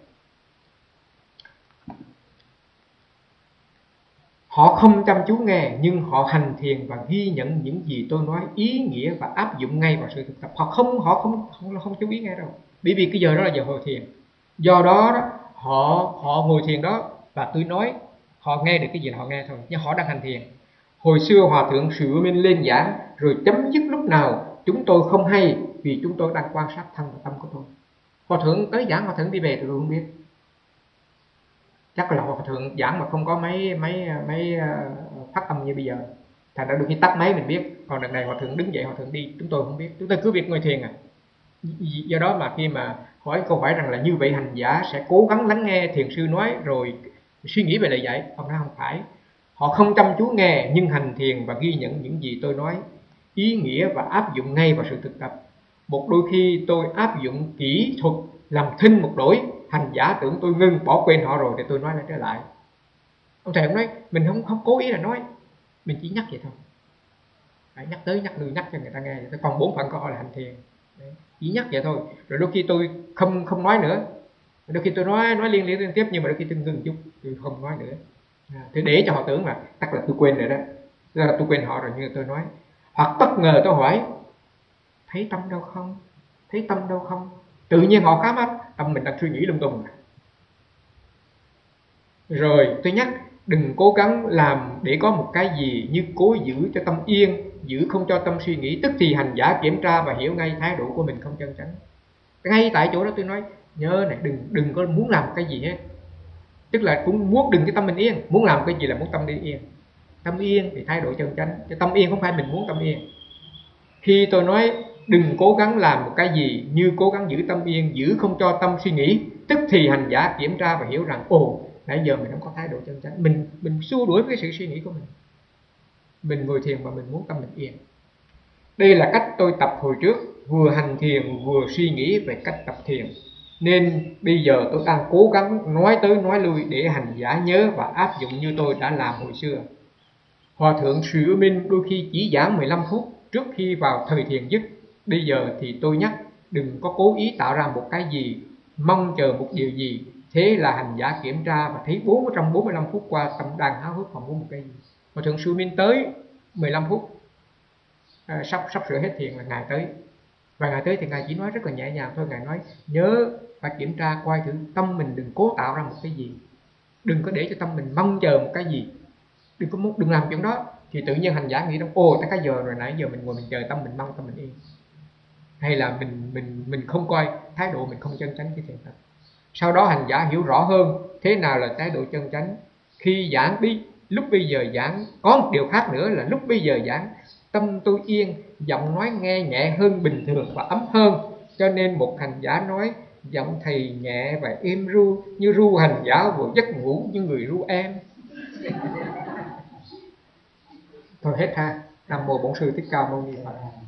Họ không chăm chú nghe nhưng họ hành thiền và ghi nhận những gì tôi nói ý nghĩa và áp dụng ngay vào sự thực tập. Họ không họ không không không chú ý nghe đâu. Bởi vì cái giờ đó là giờ hồi thiền. Do đó, đó họ họ ngồi thiền đó và tôi nói họ nghe được cái gì là họ nghe thôi, nhưng họ đang hành thiền. Hồi xưa hòa thượng Sự Minh lên giảng rồi chấm dứt lúc nào chúng tôi không hay, vì chúng tôi đang quan sát thân và tâm của tôi. Hòa thượng tới giảng, hòa thượng đi về tôi không biết. Chắc là hòa thượng giảng mà không có mấy mấy mấy phát âm như bây giờ, thành ra đôi khi tắt máy mình biết. Còn đợt này hòa thượng đứng dậy hòa thượng đi, chúng tôi không biết, chúng tôi cứ việc ngồi thiền à. Do đó mà khi mà hỏi câu hỏi rằng là như vậy hành giả sẽ cố gắng lắng nghe thiền sư nói rồi suy nghĩ về lời dạy, ông nói không phải. Họ không chăm chú nghe nhưng hành thiền và ghi nhận những gì tôi nói ý nghĩa và áp dụng ngay vào sự thực tập. Một đôi khi tôi áp dụng kỹ thuật làm thinh một đổi, hành giả tưởng tôi ngưng bỏ quên họ rồi thì tôi nói lại trở lại. Ông thầy ông nói mình không không cố ý là nói, mình chỉ nhắc vậy thôi. phải nhắc tới nhắc lui, nhắc cho người ta nghe. Còn bốn phận câu hỏi là hành thiền. Đấy, chỉ nhắc vậy thôi. Rồi đôi khi tôi không không nói nữa, đôi khi tôi nói nói liên liên liên tiếp, nhưng mà đôi khi tôi ngừng chút, tôi không nói nữa. À, thì để cho họ tưởng là chắc là tôi quên rồi đó, tức là tôi quên họ rồi, như tôi nói. Hoặc bất ngờ tôi hỏi thấy tâm đâu không, thấy tâm đâu không, tự nhiên họ khám hết, tâm mình đang suy nghĩ lung tung. Rồi tôi nhắc đừng cố gắng làm để có một cái gì, như cố giữ cho tâm yên, giữ không cho tâm suy nghĩ. Tức thì hành giả kiểm tra và hiểu ngay thái độ của mình không chân chánh. Ngay tại chỗ đó tôi nói nhớ này, đừng đừng có muốn làm cái gì hết, tức là cũng muốn đừng cái tâm mình yên. Muốn làm cái gì là muốn tâm đi yên. Tâm yên thì thái độ chân chánh, cái tâm yên không phải mình muốn tâm yên. Khi tôi nói đừng cố gắng làm một cái gì, như cố gắng giữ tâm yên, giữ không cho tâm suy nghĩ, tức thì hành giả kiểm tra và hiểu rằng ồ, nãy giờ mình không có thái độ chân chánh, mình mình xua đuổi với cái sự suy nghĩ của mình. Mình ngồi thiền mà mình muốn tâm mình yên. Đây là cách tôi tập hồi trước, vừa hành thiền vừa suy nghĩ về cách tập thiền. Nên bây giờ tôi đang cố gắng nói tới nói lui để hành giả nhớ và áp dụng như tôi đã làm hồi xưa. Hòa thượng Sư U Minh đôi khi chỉ giảng mười lăm phút trước khi vào thời thiền dứt. Bây giờ thì tôi nhắc đừng có cố ý tạo ra một cái gì, mong chờ một điều gì. Thế là hành giả kiểm tra và thấy bốn trăm bốn mươi lăm phút qua tâm đang háo hức không muốn một cái gì. Hòa thượng Sư U Minh tới mười lăm phút, à, sắp sắp sửa hết thiền là Ngài tới. Và Ngài tới thì Ngài chỉ nói rất là nhẹ nhàng thôi. Ngài nói nhớ phải kiểm tra coi thử tâm mình, đừng cố tạo ra một cái gì, đừng có để cho tâm mình mong chờ một cái gì, đừng có đừng làm chuyện đó. Thì tự nhiên hành giả nghĩ rằng ồ, tới cái giờ rồi, nãy giờ mình ngồi mình chờ tâm mình mong tâm mình yên, hay là mình mình mình không coi thái độ mình không chân chánh cái thiền tập. Sau đó hành giả hiểu rõ hơn thế nào là thái độ chân chánh. Khi giảng đi, lúc bây giờ giảng có một điều khác nữa là lúc bây giờ giảng tâm tôi yên, giọng nói nghe nhẹ hơn bình thường và ấm hơn. Cho nên một hành giả nói giọng thầy nhẹ và êm ru, như ru hành giả vừa giấc ngủ như người ru em. Thôi hết ha. Nam mô Bổn Sư Thích Ca Mâu Ni Phật.